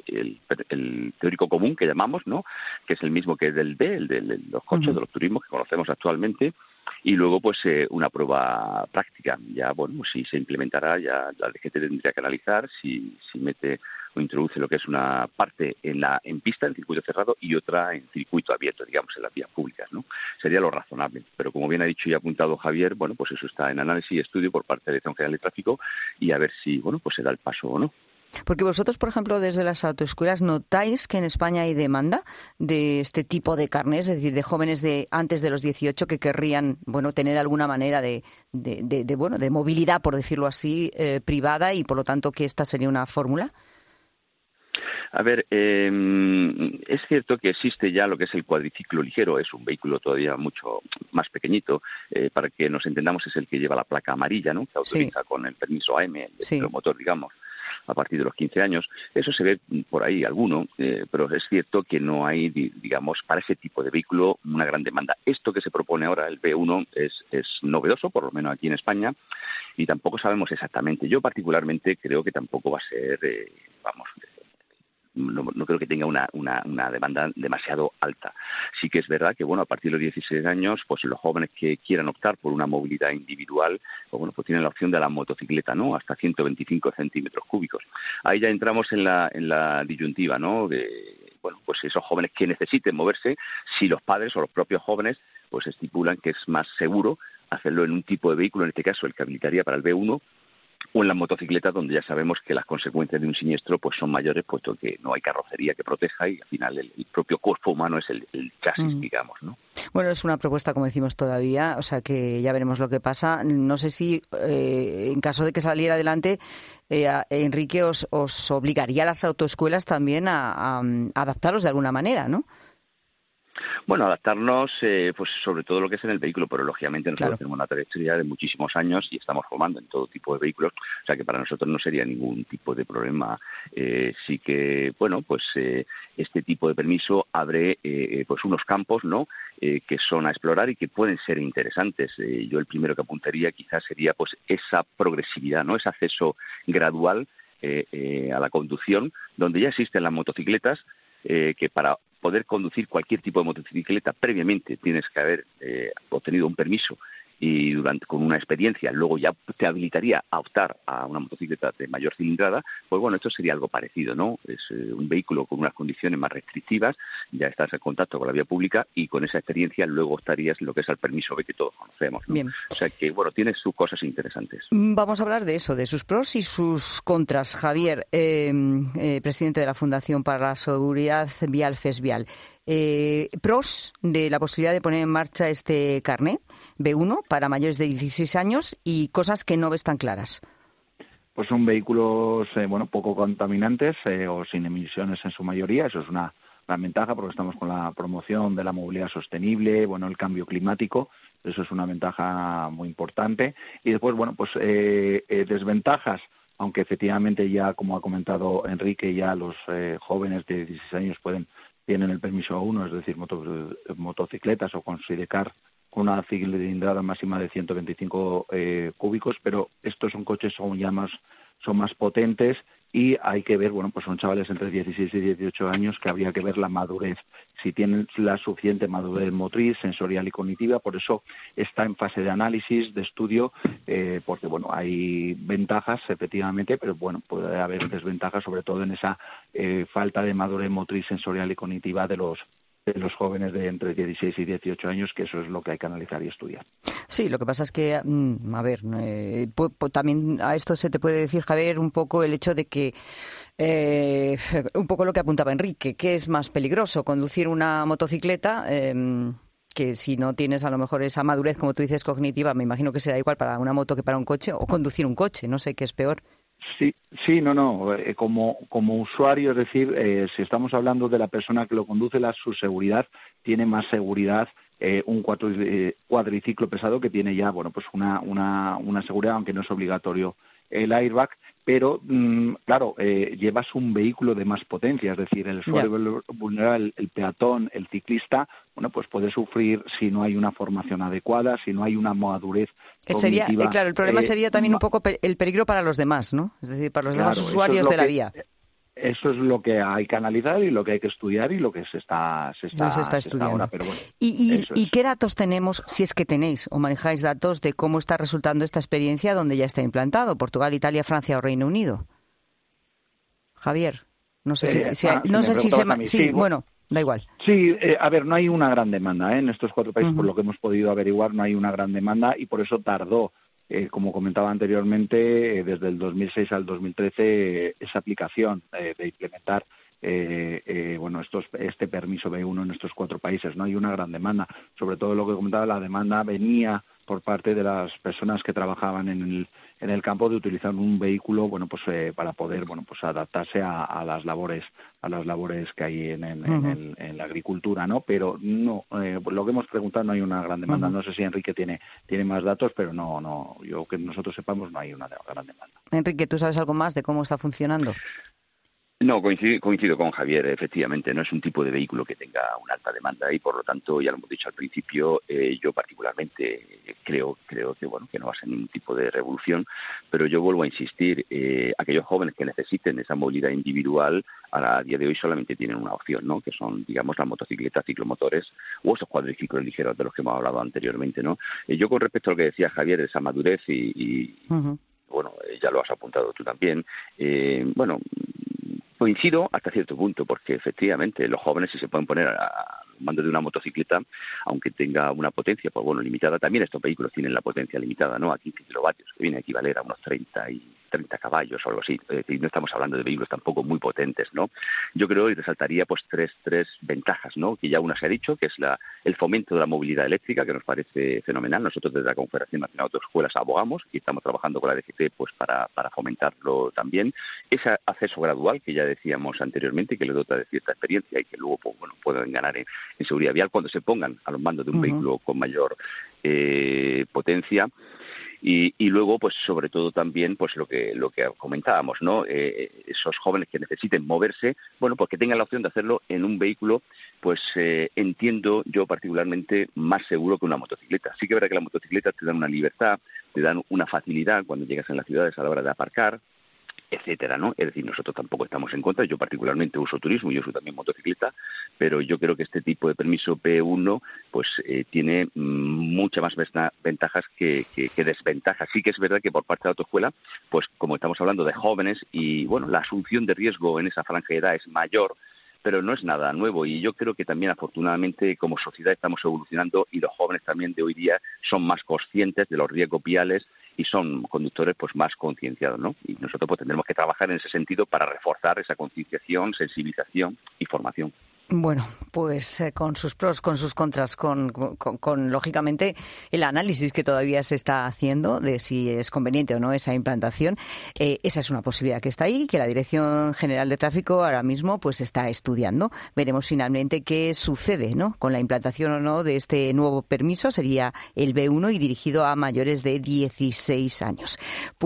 el teórico común que llamamos, ¿no?, que es el mismo que del B, el de los coches, de los turismos que conocemos actualmente. Y luego, una prueba práctica. Ya, si se implementará, ya la DGT tendría que analizar si mete o introduce lo que es una parte en pista, en circuito cerrado, y otra en circuito abierto, digamos, en las vías públicas, ¿no? Sería lo razonable. Pero como bien ha dicho y ha apuntado Javier, eso está en análisis y estudio por parte de la Dirección General de Tráfico, y a ver si, se da el paso o no. Porque vosotros, por ejemplo, desde las autoescuelas, ¿notáis que en España hay demanda de este tipo de carnés, es decir, de jóvenes de antes de los 18 que querrían, bueno, tener alguna manera de movilidad, por decirlo así, privada, y por lo tanto que esta sería una fórmula? A ver, es cierto que existe ya lo que es el cuadriciclo ligero, es un vehículo todavía mucho más pequeñito, para que nos entendamos es el que lleva la placa amarilla, ¿no? Que autoriza con el permiso AM, el motor, digamos, a partir de los 15 años. Eso se ve por ahí alguno, pero es cierto que no hay, digamos, para ese tipo de vehículo una gran demanda. Esto que se propone ahora, el B1, es novedoso, por lo menos aquí en España, y tampoco sabemos exactamente. Yo particularmente creo que tampoco va a ser, no creo que tenga una demanda demasiado alta. Sí que es verdad que, bueno, a partir de los 16 años, pues los jóvenes que quieran optar por una movilidad individual, pues tienen la opción de la motocicleta, ¿no? Hasta 125 centímetros cúbicos. Ahí ya entramos en la disyuntiva, ¿no? Pues esos jóvenes que necesiten moverse, si los padres o los propios jóvenes, pues estipulan que es más seguro hacerlo en un tipo de vehículo, en este caso el que habilitaría para el B1, o en las motocicletas, donde ya sabemos que las consecuencias de un siniestro pues son mayores, puesto que no hay carrocería que proteja y al final el propio cuerpo humano es el chasis, digamos, ¿no? Bueno, es una propuesta, como decimos, todavía, o sea que ya veremos lo que pasa. No sé si en caso de que saliera adelante, Enrique, os obligaría a las autoescuelas también a adaptaros de alguna manera, ¿no? Bueno, adaptarnos, pues sobre todo lo que es en el vehículo, pero lógicamente nosotros tenemos una trayectoria de muchísimos años y estamos formando en todo tipo de vehículos, o sea que para nosotros no sería ningún tipo de problema. Sí que, bueno, pues este tipo de permiso abre pues unos campos, ¿no?, que son a explorar y que pueden ser interesantes. Yo el primero que apuntaría quizás sería pues esa progresividad, ¿no?, ese acceso gradual a la conducción, donde ya existen las motocicletas, que para poder conducir cualquier tipo de motocicleta previamente tienes que haber obtenido un permiso y con una experiencia, luego ya te habilitaría a optar a una motocicleta de mayor cilindrada. Pues bueno, esto sería algo parecido, ¿no? Es un vehículo con unas condiciones más restrictivas, ya estás en contacto con la vía pública y con esa experiencia luego estarías en lo que es el permiso B que todos conocemos, ¿no? Bien. O sea que, bueno, tiene sus cosas interesantes. Vamos a hablar de eso, de sus pros y sus contras. Javier, presidente de la Fundación para la Seguridad Vial, FESVIAL. Pros de la posibilidad de poner en marcha este carné B1 para mayores de 16 años y cosas que no ves tan claras. Pues son vehículos poco contaminantes o sin emisiones en su mayoría. Eso es una gran ventaja porque estamos con la promoción de la movilidad sostenible, el cambio climático. Eso es una ventaja muy importante. Y después, desventajas, aunque efectivamente ya, como ha comentado Enrique, ya los jóvenes de 16 años tienen el permiso A1, es decir, motocicletas o con sidecar con una cilindrada máxima de 125 cúbicos, pero estos son coches son más potentes y hay que ver, pues son chavales entre 16 y 18 años que habría que ver la madurez, si tienen la suficiente madurez motriz, sensorial y cognitiva. Por eso está en fase de análisis, de estudio, porque hay ventajas efectivamente, pero puede haber desventajas, sobre todo en esa falta de madurez motriz, sensorial y cognitiva de los jóvenes de entre 16 y 18 años, que eso es lo que hay que analizar y estudiar. Sí, lo que pasa es que, también a esto se te puede decir, Javier, un poco el hecho de que, un poco lo que apuntaba Enrique, que es más peligroso conducir una motocicleta, que si no tienes a lo mejor esa madurez, como tú dices, cognitiva, me imagino que será igual para una moto que para un coche, o conducir un coche, no sé qué es peor. Sí, no. Como usuario, es decir, si estamos hablando de la persona que lo conduce, su seguridad, tiene más seguridad un cuadriciclo pesado que tiene ya, una seguridad, aunque no es obligatorio el airbag, pero claro, llevas un vehículo de más potencia, es decir, el usuario vulnerable, el peatón, el ciclista, pues puede sufrir si no hay una formación adecuada, si no hay una madurez cognitiva. Claro, el problema sería también un poco el peligro para los demás, ¿no? Es decir, para los demás usuarios de la vía. Eso es lo que hay que analizar y lo que hay que estudiar y lo que se está estudiando ahora. Pero ¿Y qué datos tenemos, si es que tenéis o manejáis datos de cómo está resultando esta experiencia donde ya está implantado? Portugal, Italia, Francia o Reino Unido. Javier, no sé da igual. Sí, no hay una gran demanda en estos 4 países, por lo que hemos podido averiguar, no hay una gran demanda y por eso tardó como comentaba anteriormente, desde el 2006 al 2013 esa aplicación de implementar este permiso B1 en estos 4 países, ¿no? Hay una gran demanda, sobre todo lo que comentaba, la demanda venía por parte de las personas que trabajaban en el campo de utilizar un vehículo, para poder, adaptarse a las labores que hay en la agricultura, ¿no? Pero no, lo que hemos preguntado, no hay una gran demanda. No sé si Enrique tiene más datos, pero no, yo que nosotros sepamos no hay una gran demanda. Enrique, ¿tú sabes algo más de cómo está funcionando? No, coincido con Javier, efectivamente, no es un tipo de vehículo que tenga una alta demanda y por lo tanto, ya lo hemos dicho al principio, yo particularmente creo que no va a ser ningún tipo de revolución, pero yo vuelvo a insistir, aquellos jóvenes que necesiten esa movilidad individual a día de hoy solamente tienen una opción, ¿no? Que son, digamos, las motocicletas, ciclomotores o esos cuadriciclos ligeros de los que hemos hablado anteriormente, ¿no? Yo con respecto a lo que decía Javier, esa madurez ya lo has apuntado tú también, coincido hasta cierto punto, porque efectivamente los jóvenes, si se pueden poner al mando de una motocicleta, aunque tenga una potencia, limitada, también estos vehículos tienen la potencia limitada, ¿no? A 15 kilovatios, que viene a equivaler a unos 30 caballos o algo así. Es decir, no estamos hablando de vehículos tampoco muy potentes, ¿no? Yo creo y resaltaría tres ventajas, ¿no? Que ya una se ha dicho, que es el fomento de la movilidad eléctrica, que nos parece fenomenal. Nosotros desde la Confederación Nacional de Autoescuelas abogamos y estamos trabajando con la DGT para fomentarlo también. Ese acceso gradual que ya decíamos anteriormente, que le dota de cierta experiencia y que luego pueden ganar en seguridad vial cuando se pongan a los mandos de un vehículo con mayor potencia. Y luego, sobre todo también, lo que comentábamos, ¿no? Esos jóvenes que necesiten moverse, que tengan la opción de hacerlo en un vehículo, entiendo yo particularmente más seguro que una motocicleta. Sí que es verdad que las motocicletas te dan una libertad, te dan una facilidad cuando llegas en las ciudades a la hora de aparcar, etcétera, ¿no? Es decir, nosotros tampoco estamos en contra. Yo particularmente uso turismo, yo uso también motocicleta, pero yo creo que este tipo de permiso P1 tiene muchas más ventajas que desventajas. Sí que es verdad que por parte de la autoescuela, como estamos hablando de jóvenes y la asunción de riesgo en esa franja de edad es mayor, pero no es nada nuevo y yo creo que también afortunadamente como sociedad estamos evolucionando y los jóvenes también de hoy día son más conscientes de los riesgos viales y son conductores más concienciados, ¿no? Y nosotros tendremos que trabajar en ese sentido para reforzar esa concienciación, sensibilización y formación. Bueno, con sus pros, con sus contras, con lógicamente el análisis que todavía se está haciendo de si es conveniente o no esa implantación, esa es una posibilidad que está ahí, que la Dirección General de Tráfico ahora mismo está estudiando. Veremos finalmente qué sucede, ¿no? Con la implantación o no de este nuevo permiso, sería el B1 y dirigido a mayores de 16 años.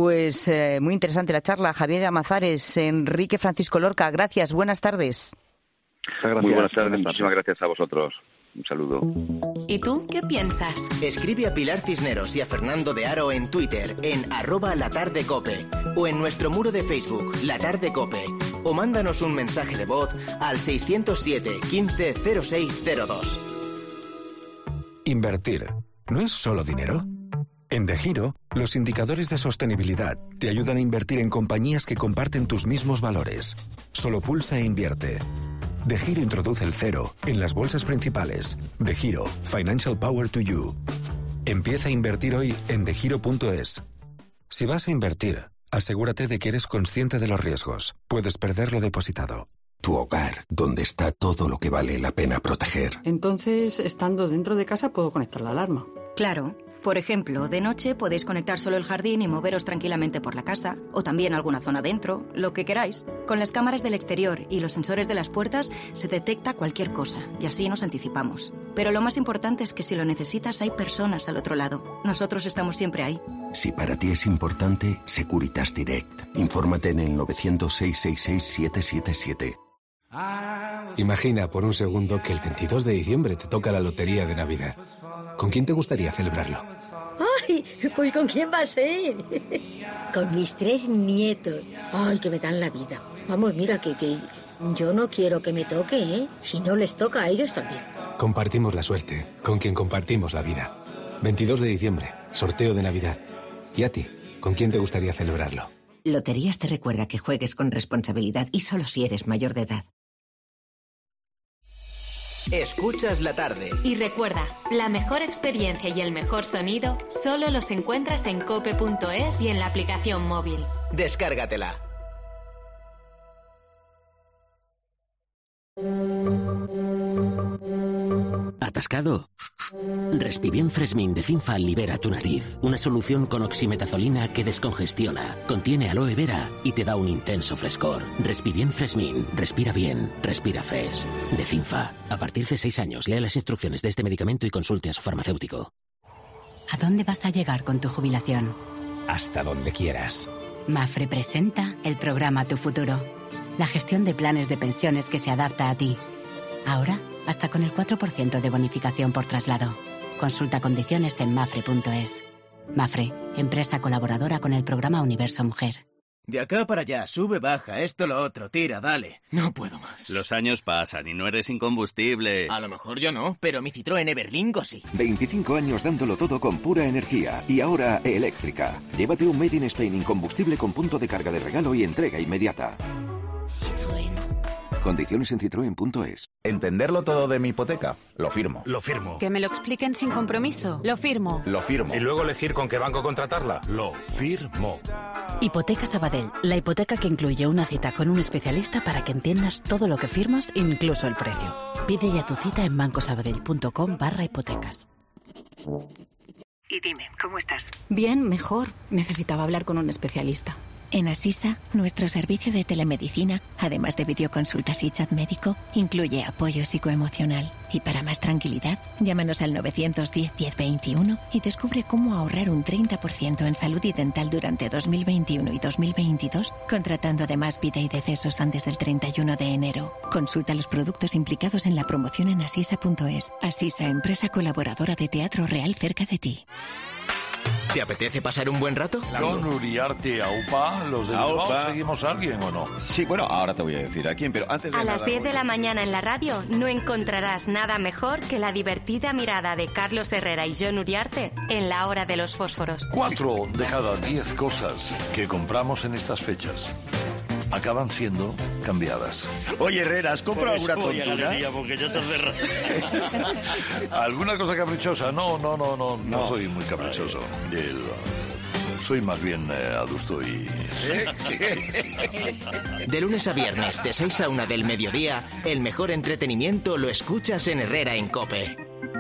Muy interesante la charla. Javier Amazares, Enrique Francisco Lorca, gracias, buenas tardes. Muy buenas tardes, muchísimas gracias a vosotros. Un saludo. ¿Y tú qué piensas? Escribe a Pilar Cisneros y a Fernando de Aro en Twitter, en @latardecope, o en nuestro muro de Facebook, La Tarde Cope, o mándanos un mensaje de voz al 607 15 0602. Invertir ¿no es solo dinero? En DEGIRO, los indicadores de sostenibilidad te ayudan a invertir en compañías que comparten tus mismos valores. Solo pulsa e invierte. DEGIRO introduce el cero en las bolsas principales. DEGIRO, Financial Power to You. Empieza a invertir hoy en degiro.es. Si vas a invertir, asegúrate de que eres consciente de los riesgos. Puedes perder lo depositado. Tu hogar, donde está todo lo que vale la pena proteger. Entonces, estando dentro de casa, puedo conectar la alarma. Claro. Por ejemplo, de noche podéis conectar solo el jardín y moveros tranquilamente por la casa, o también alguna zona dentro, lo que queráis. Con las cámaras del exterior y los sensores de las puertas se detecta cualquier cosa, y así nos anticipamos. Pero lo más importante es que si lo necesitas hay personas al otro lado. Nosotros estamos siempre ahí. Si para ti es importante, Securitas Direct. Infórmate en el 900-666-777. Imagina por un segundo que el 22 de diciembre te toca la lotería de Navidad. ¿Con quién te gustaría celebrarlo? ¡Ay! Pues ¿con quién va a ser? Con mis 3 nietos. ¡Ay, que me dan la vida! Vamos, mira, que yo no quiero que me toque, ¿eh? Si no les toca a ellos también. Compartimos la suerte, con quien compartimos la vida. 22 de diciembre, sorteo de Navidad. ¿Y a ti? ¿Con quién te gustaría celebrarlo? Loterías te recuerda que juegues con responsabilidad y solo si eres mayor de edad. Escuchas la tarde. Y recuerda, la mejor experiencia y el mejor sonido solo los encuentras en cope.es y en la aplicación móvil. Descárgatela. ¿Atascado? Respibien Fresmin de Cinfa libera tu nariz. Una solución con oximetazolina que descongestiona, contiene aloe vera y te da un intenso frescor. Respibien Fresmin. Respira bien. Respira fresh. De Cinfa. A partir de 6 años, lea las instrucciones de este medicamento y consulte a su farmacéutico. ¿A dónde vas a llegar con tu jubilación? Hasta donde quieras. Mafre presenta el programa Tu Futuro. La gestión de planes de pensiones que se adapta a ti. Ahora, hasta con el 4% de bonificación por traslado. Consulta condiciones en mafre.es. Mafre, empresa colaboradora con el programa Universo Mujer. De acá para allá, sube, baja, esto, lo otro, tira, dale. No puedo más. Los años pasan y no eres incombustible. A lo mejor yo no, pero mi Citroën Everlingo sí. 25 años dándolo todo con pura energía y ahora eléctrica. Llévate un Made in Spain incombustible con punto de carga de regalo y entrega inmediata. Citroën. Condiciones en citroen.es. Entenderlo todo de mi hipoteca. Lo firmo. Lo firmo. Que me lo expliquen sin compromiso. Lo firmo. Lo firmo. Y luego elegir con qué banco contratarla. Lo firmo. Hipoteca Sabadell. La hipoteca que incluye una cita con un especialista para que entiendas todo lo que firmas, incluso el precio. Pide ya tu cita en bancosabadell.com/hipotecas. Y dime, ¿cómo estás? Bien, mejor. Necesitaba hablar con un especialista. En Asisa, nuestro servicio de telemedicina, además de videoconsultas y chat médico, incluye apoyo psicoemocional. Y para más tranquilidad, llámanos al 910-1021 y descubre cómo ahorrar un 30% en salud y dental durante 2021 y 2022, contratando además vida y decesos antes del 31 de enero. Consulta los productos implicados en la promoción en asisa.es. Asisa, empresa colaboradora de Teatro Real cerca de ti. ¿Te apetece pasar un buen rato? Con Uriarte Aupa, ¿los de Bilbao seguimos a alguien o no? Sí, bueno, ahora te voy a decir a quién, pero antes de A las 10 de la mañana en la radio no encontrarás nada mejor que la divertida mirada de Carlos Herrera y Jon Uriarte en la hora de los fósforos. 4 de cada 10 cosas que compramos en estas fechas acaban siendo cambiadas. Oye, Herrera, ¿has comprado alguna tontura? Porque ya te ¿Alguna cosa caprichosa? No soy muy caprichoso. Soy más bien adusto y... De lunes a viernes, de 6 a 1 del mediodía, el mejor entretenimiento lo escuchas en Herrera en COPE.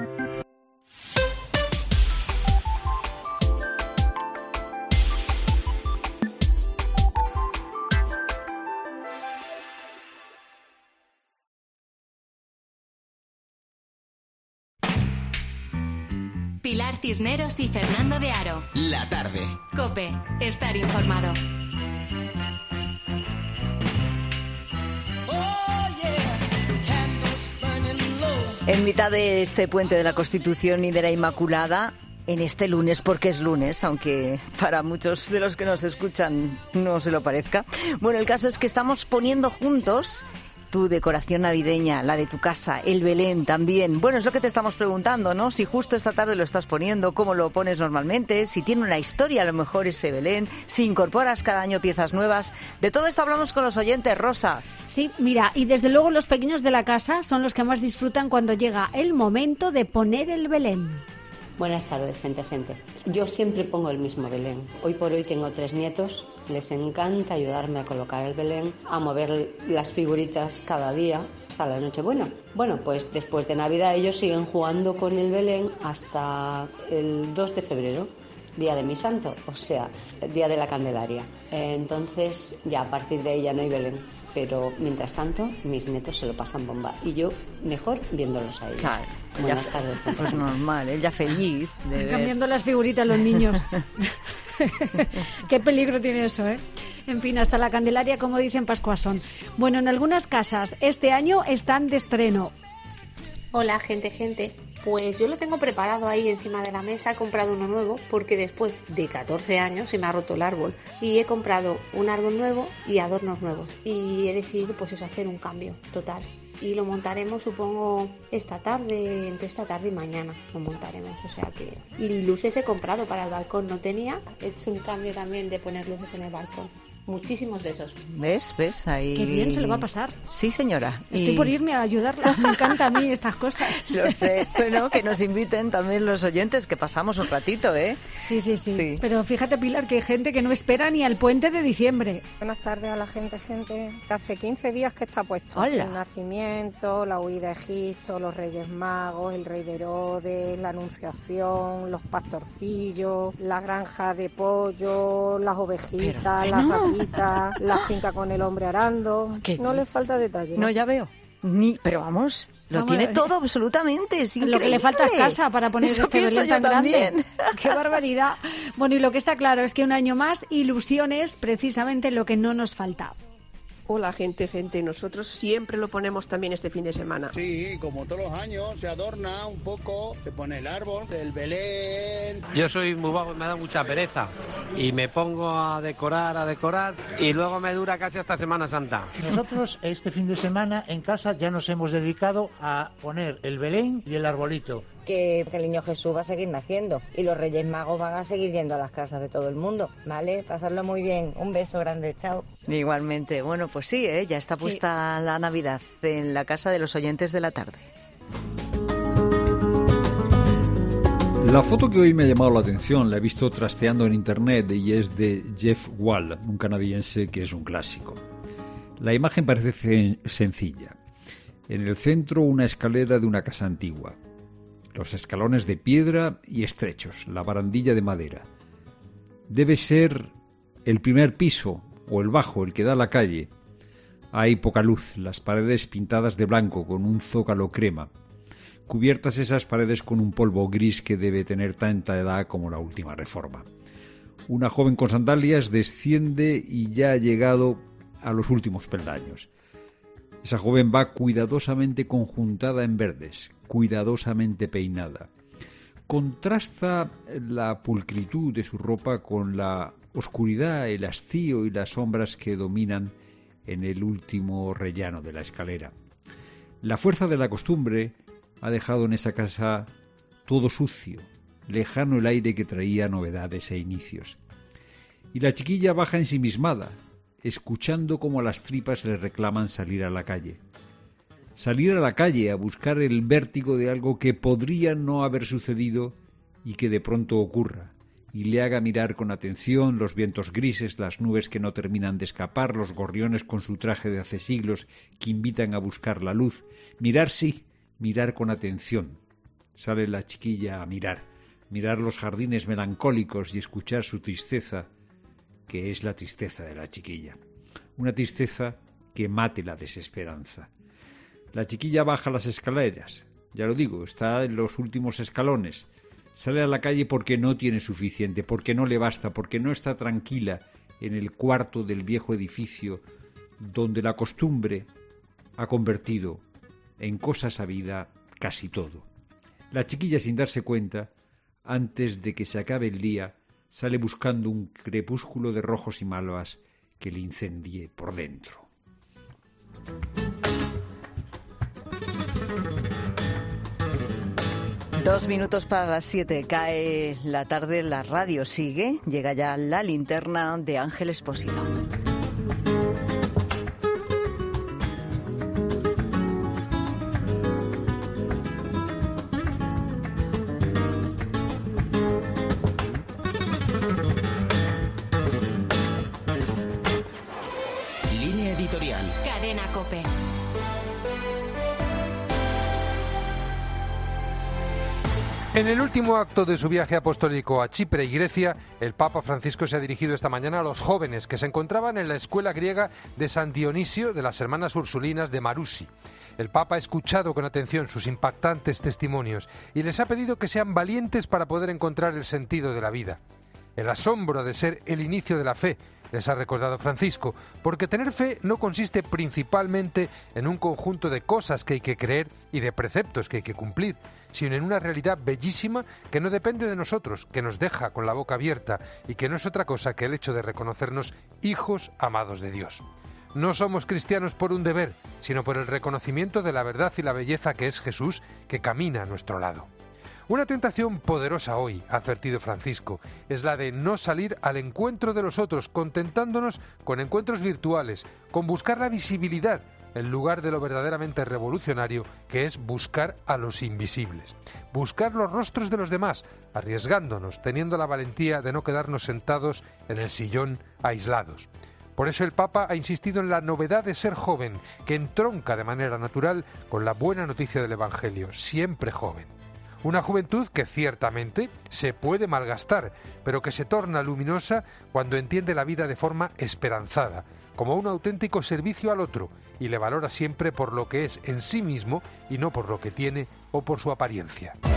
Pilar Cisneros y Fernando de Aro. La tarde. COPE. Estar informado. En mitad de este puente de la Constitución y de la Inmaculada, en este lunes, porque es lunes, aunque para muchos de los que nos escuchan no se lo parezca. Bueno, el caso es que estamos poniendo juntos tu decoración navideña, la de tu casa, el Belén también. Bueno, es lo que te estamos preguntando, ¿no? Si justo esta tarde lo estás poniendo, cómo lo pones normalmente, si tiene una historia a lo mejor ese Belén, si incorporas cada año piezas nuevas. De todo esto hablamos con los oyentes, Rosa. Sí, mira, y desde luego los pequeños de la casa son los que más disfrutan cuando llega el momento de poner el Belén. Buenas tardes, gente. Yo siempre pongo el mismo Belén. Hoy por hoy tengo 3 nietos. Les encanta ayudarme a colocar el Belén, a mover las figuritas cada día hasta la Nochebuena. Bueno, pues después de Navidad ellos siguen jugando con el Belén hasta el 2 de febrero, día de mi santo, o sea, día de la Candelaria. Entonces ya a partir de ahí ya no hay Belén. Pero mientras tanto, mis nietos se lo pasan bomba. Y yo mejor viéndolos a ellos. Claro. Buenas tardes. Pues normal, ella feliz de cambiando las figuritas los niños. Qué peligro tiene eso, ¿eh? En fin, hasta la Candelaria, como dicen, Pascuasón. Bueno, en algunas casas este año están de estreno. Hola, gente. Pues yo lo tengo preparado ahí encima de la mesa. He comprado uno nuevo porque después de 14 años se me ha roto el árbol. Y he comprado un árbol nuevo y adornos nuevos. Y he decidido pues eso, hacer un cambio total. Y lo montaremos, supongo, esta tarde, entre esta tarde y mañana lo montaremos, o sea que... Y luces he comprado para el balcón, no tenía, he hecho un cambio también de poner luces en el balcón. Muchísimos besos. ¿Ves? Ahí... Qué bien se lo va a pasar. Sí, señora. Estoy por irme a ayudarla. Me encanta a mí estas cosas. Lo sé. Bueno, que nos inviten también los oyentes, que pasamos un ratito, ¿eh? Sí. Pero fíjate, Pilar, que hay gente que no espera ni al puente de diciembre. Buenas tardes a la gente. Que hace 15 días que está puesto. Hola. El nacimiento, la huida a Egipto, los Reyes Magos, el Rey de Herodes, la Anunciación, los pastorcillos, la granja de pollo, las ovejitas, las vaquitas, la finca con el hombre arando. No le falta detalle. No, ya veo. Pero vamos, tiene todo absolutamente. Es increíble. Lo que le falta es casa para poner Eso este pienso Belén yo tan también. grande. ¡Qué barbaridad! Bueno, y lo que está claro es que un año más, ilusiones, precisamente lo que no nos falta. Hola, gente. Nosotros siempre lo ponemos también este fin de semana. Sí, como todos los años, se adorna un poco, se pone el árbol, el Belén. Yo soy muy vago, me da mucha pereza y me pongo a decorar y luego me dura casi hasta Semana Santa. Nosotros este fin de semana en casa ya nos hemos dedicado a poner el Belén y el arbolito. Que el niño Jesús va a seguir naciendo y los Reyes Magos van a seguir yendo a las casas de todo el mundo, ¿vale? Pasarlo muy bien. Un beso grande, chao. Igualmente. Bueno, pues sí, ya está puesta la Navidad en la casa de los oyentes de la tarde. La foto que hoy me ha llamado la atención la he visto trasteando en internet y es de Jeff Wall, un canadiense que es un clásico. La imagen parece sencilla. En el centro una escalera de una casa antigua. Los escalones de piedra y estrechos, la barandilla de madera. Debe ser el primer piso o el bajo, el que da a la calle. Hay poca luz, las paredes pintadas de blanco con un zócalo crema. Cubiertas esas paredes con un polvo gris que debe tener tanta edad como la última reforma. Una joven con sandalias desciende y ya ha llegado a los últimos peldaños. Esa joven va cuidadosamente conjuntada en verdes, cuidadosamente peinada. Contrasta la pulcritud de su ropa con la oscuridad, el hastío y las sombras que dominan en el último rellano de la escalera. La fuerza de la costumbre ha dejado en esa casa todo sucio, lejano el aire que traía novedades e inicios. Y la chiquilla baja ensimismada, escuchando cómo las tripas le reclaman salir a la calle. Salir a la calle a buscar el vértigo de algo que podría no haber sucedido y que de pronto ocurra, y le haga mirar con atención los vientos grises, las nubes que no terminan de escapar, los gorriones con su traje de hace siglos que invitan a buscar la luz. Mirar sí, mirar con atención. Sale la chiquilla a mirar los jardines melancólicos y escuchar su tristeza, que es la tristeza de la chiquilla. Una tristeza que mate la desesperanza. La chiquilla baja las escaleras, ya lo digo, está en los últimos escalones. Sale a la calle porque no tiene suficiente, porque no le basta, porque no está tranquila en el cuarto del viejo edificio donde la costumbre ha convertido en cosa sabida casi todo. La chiquilla, sin darse cuenta, antes de que se acabe el día, sale buscando un crepúsculo de rojos y malvas que le incendie por dentro. Dos minutos para las 7. Cae la tarde, la radio sigue. Llega ya la linterna de Ángel Expósito. Línea editorial. Cadena COPE. En el último acto de su viaje apostólico a Chipre y Grecia, el Papa Francisco se ha dirigido esta mañana a los jóvenes que se encontraban en la escuela griega de San Dionisio de las Hermanas Ursulinas de Marousi. El Papa ha escuchado con atención sus impactantes testimonios y les ha pedido que sean valientes para poder encontrar el sentido de la vida. El asombro de ser el inicio de la fe, les ha recordado Francisco, porque tener fe no consiste principalmente en un conjunto de cosas que hay que creer y de preceptos que hay que cumplir, sino en una realidad bellísima que no depende de nosotros, que nos deja con la boca abierta y que no es otra cosa que el hecho de reconocernos hijos amados de Dios. No somos cristianos por un deber, sino por el reconocimiento de la verdad y la belleza que es Jesús, que camina a nuestro lado. Una tentación poderosa hoy, ha advertido Francisco, es la de no salir al encuentro de los otros, contentándonos con encuentros virtuales, con buscar la visibilidad, en lugar de lo verdaderamente revolucionario, que es buscar a los invisibles, buscar los rostros de los demás, arriesgándonos, teniendo la valentía de no quedarnos sentados en el sillón aislados. Por eso el Papa ha insistido en la novedad de ser joven, que entronca de manera natural con la buena noticia del Evangelio, siempre joven. Una juventud que ciertamente se puede malgastar, pero que se torna luminosa cuando entiende la vida de forma esperanzada, como un auténtico servicio al otro, y le valora siempre por lo que es en sí mismo y no por lo que tiene o por su apariencia.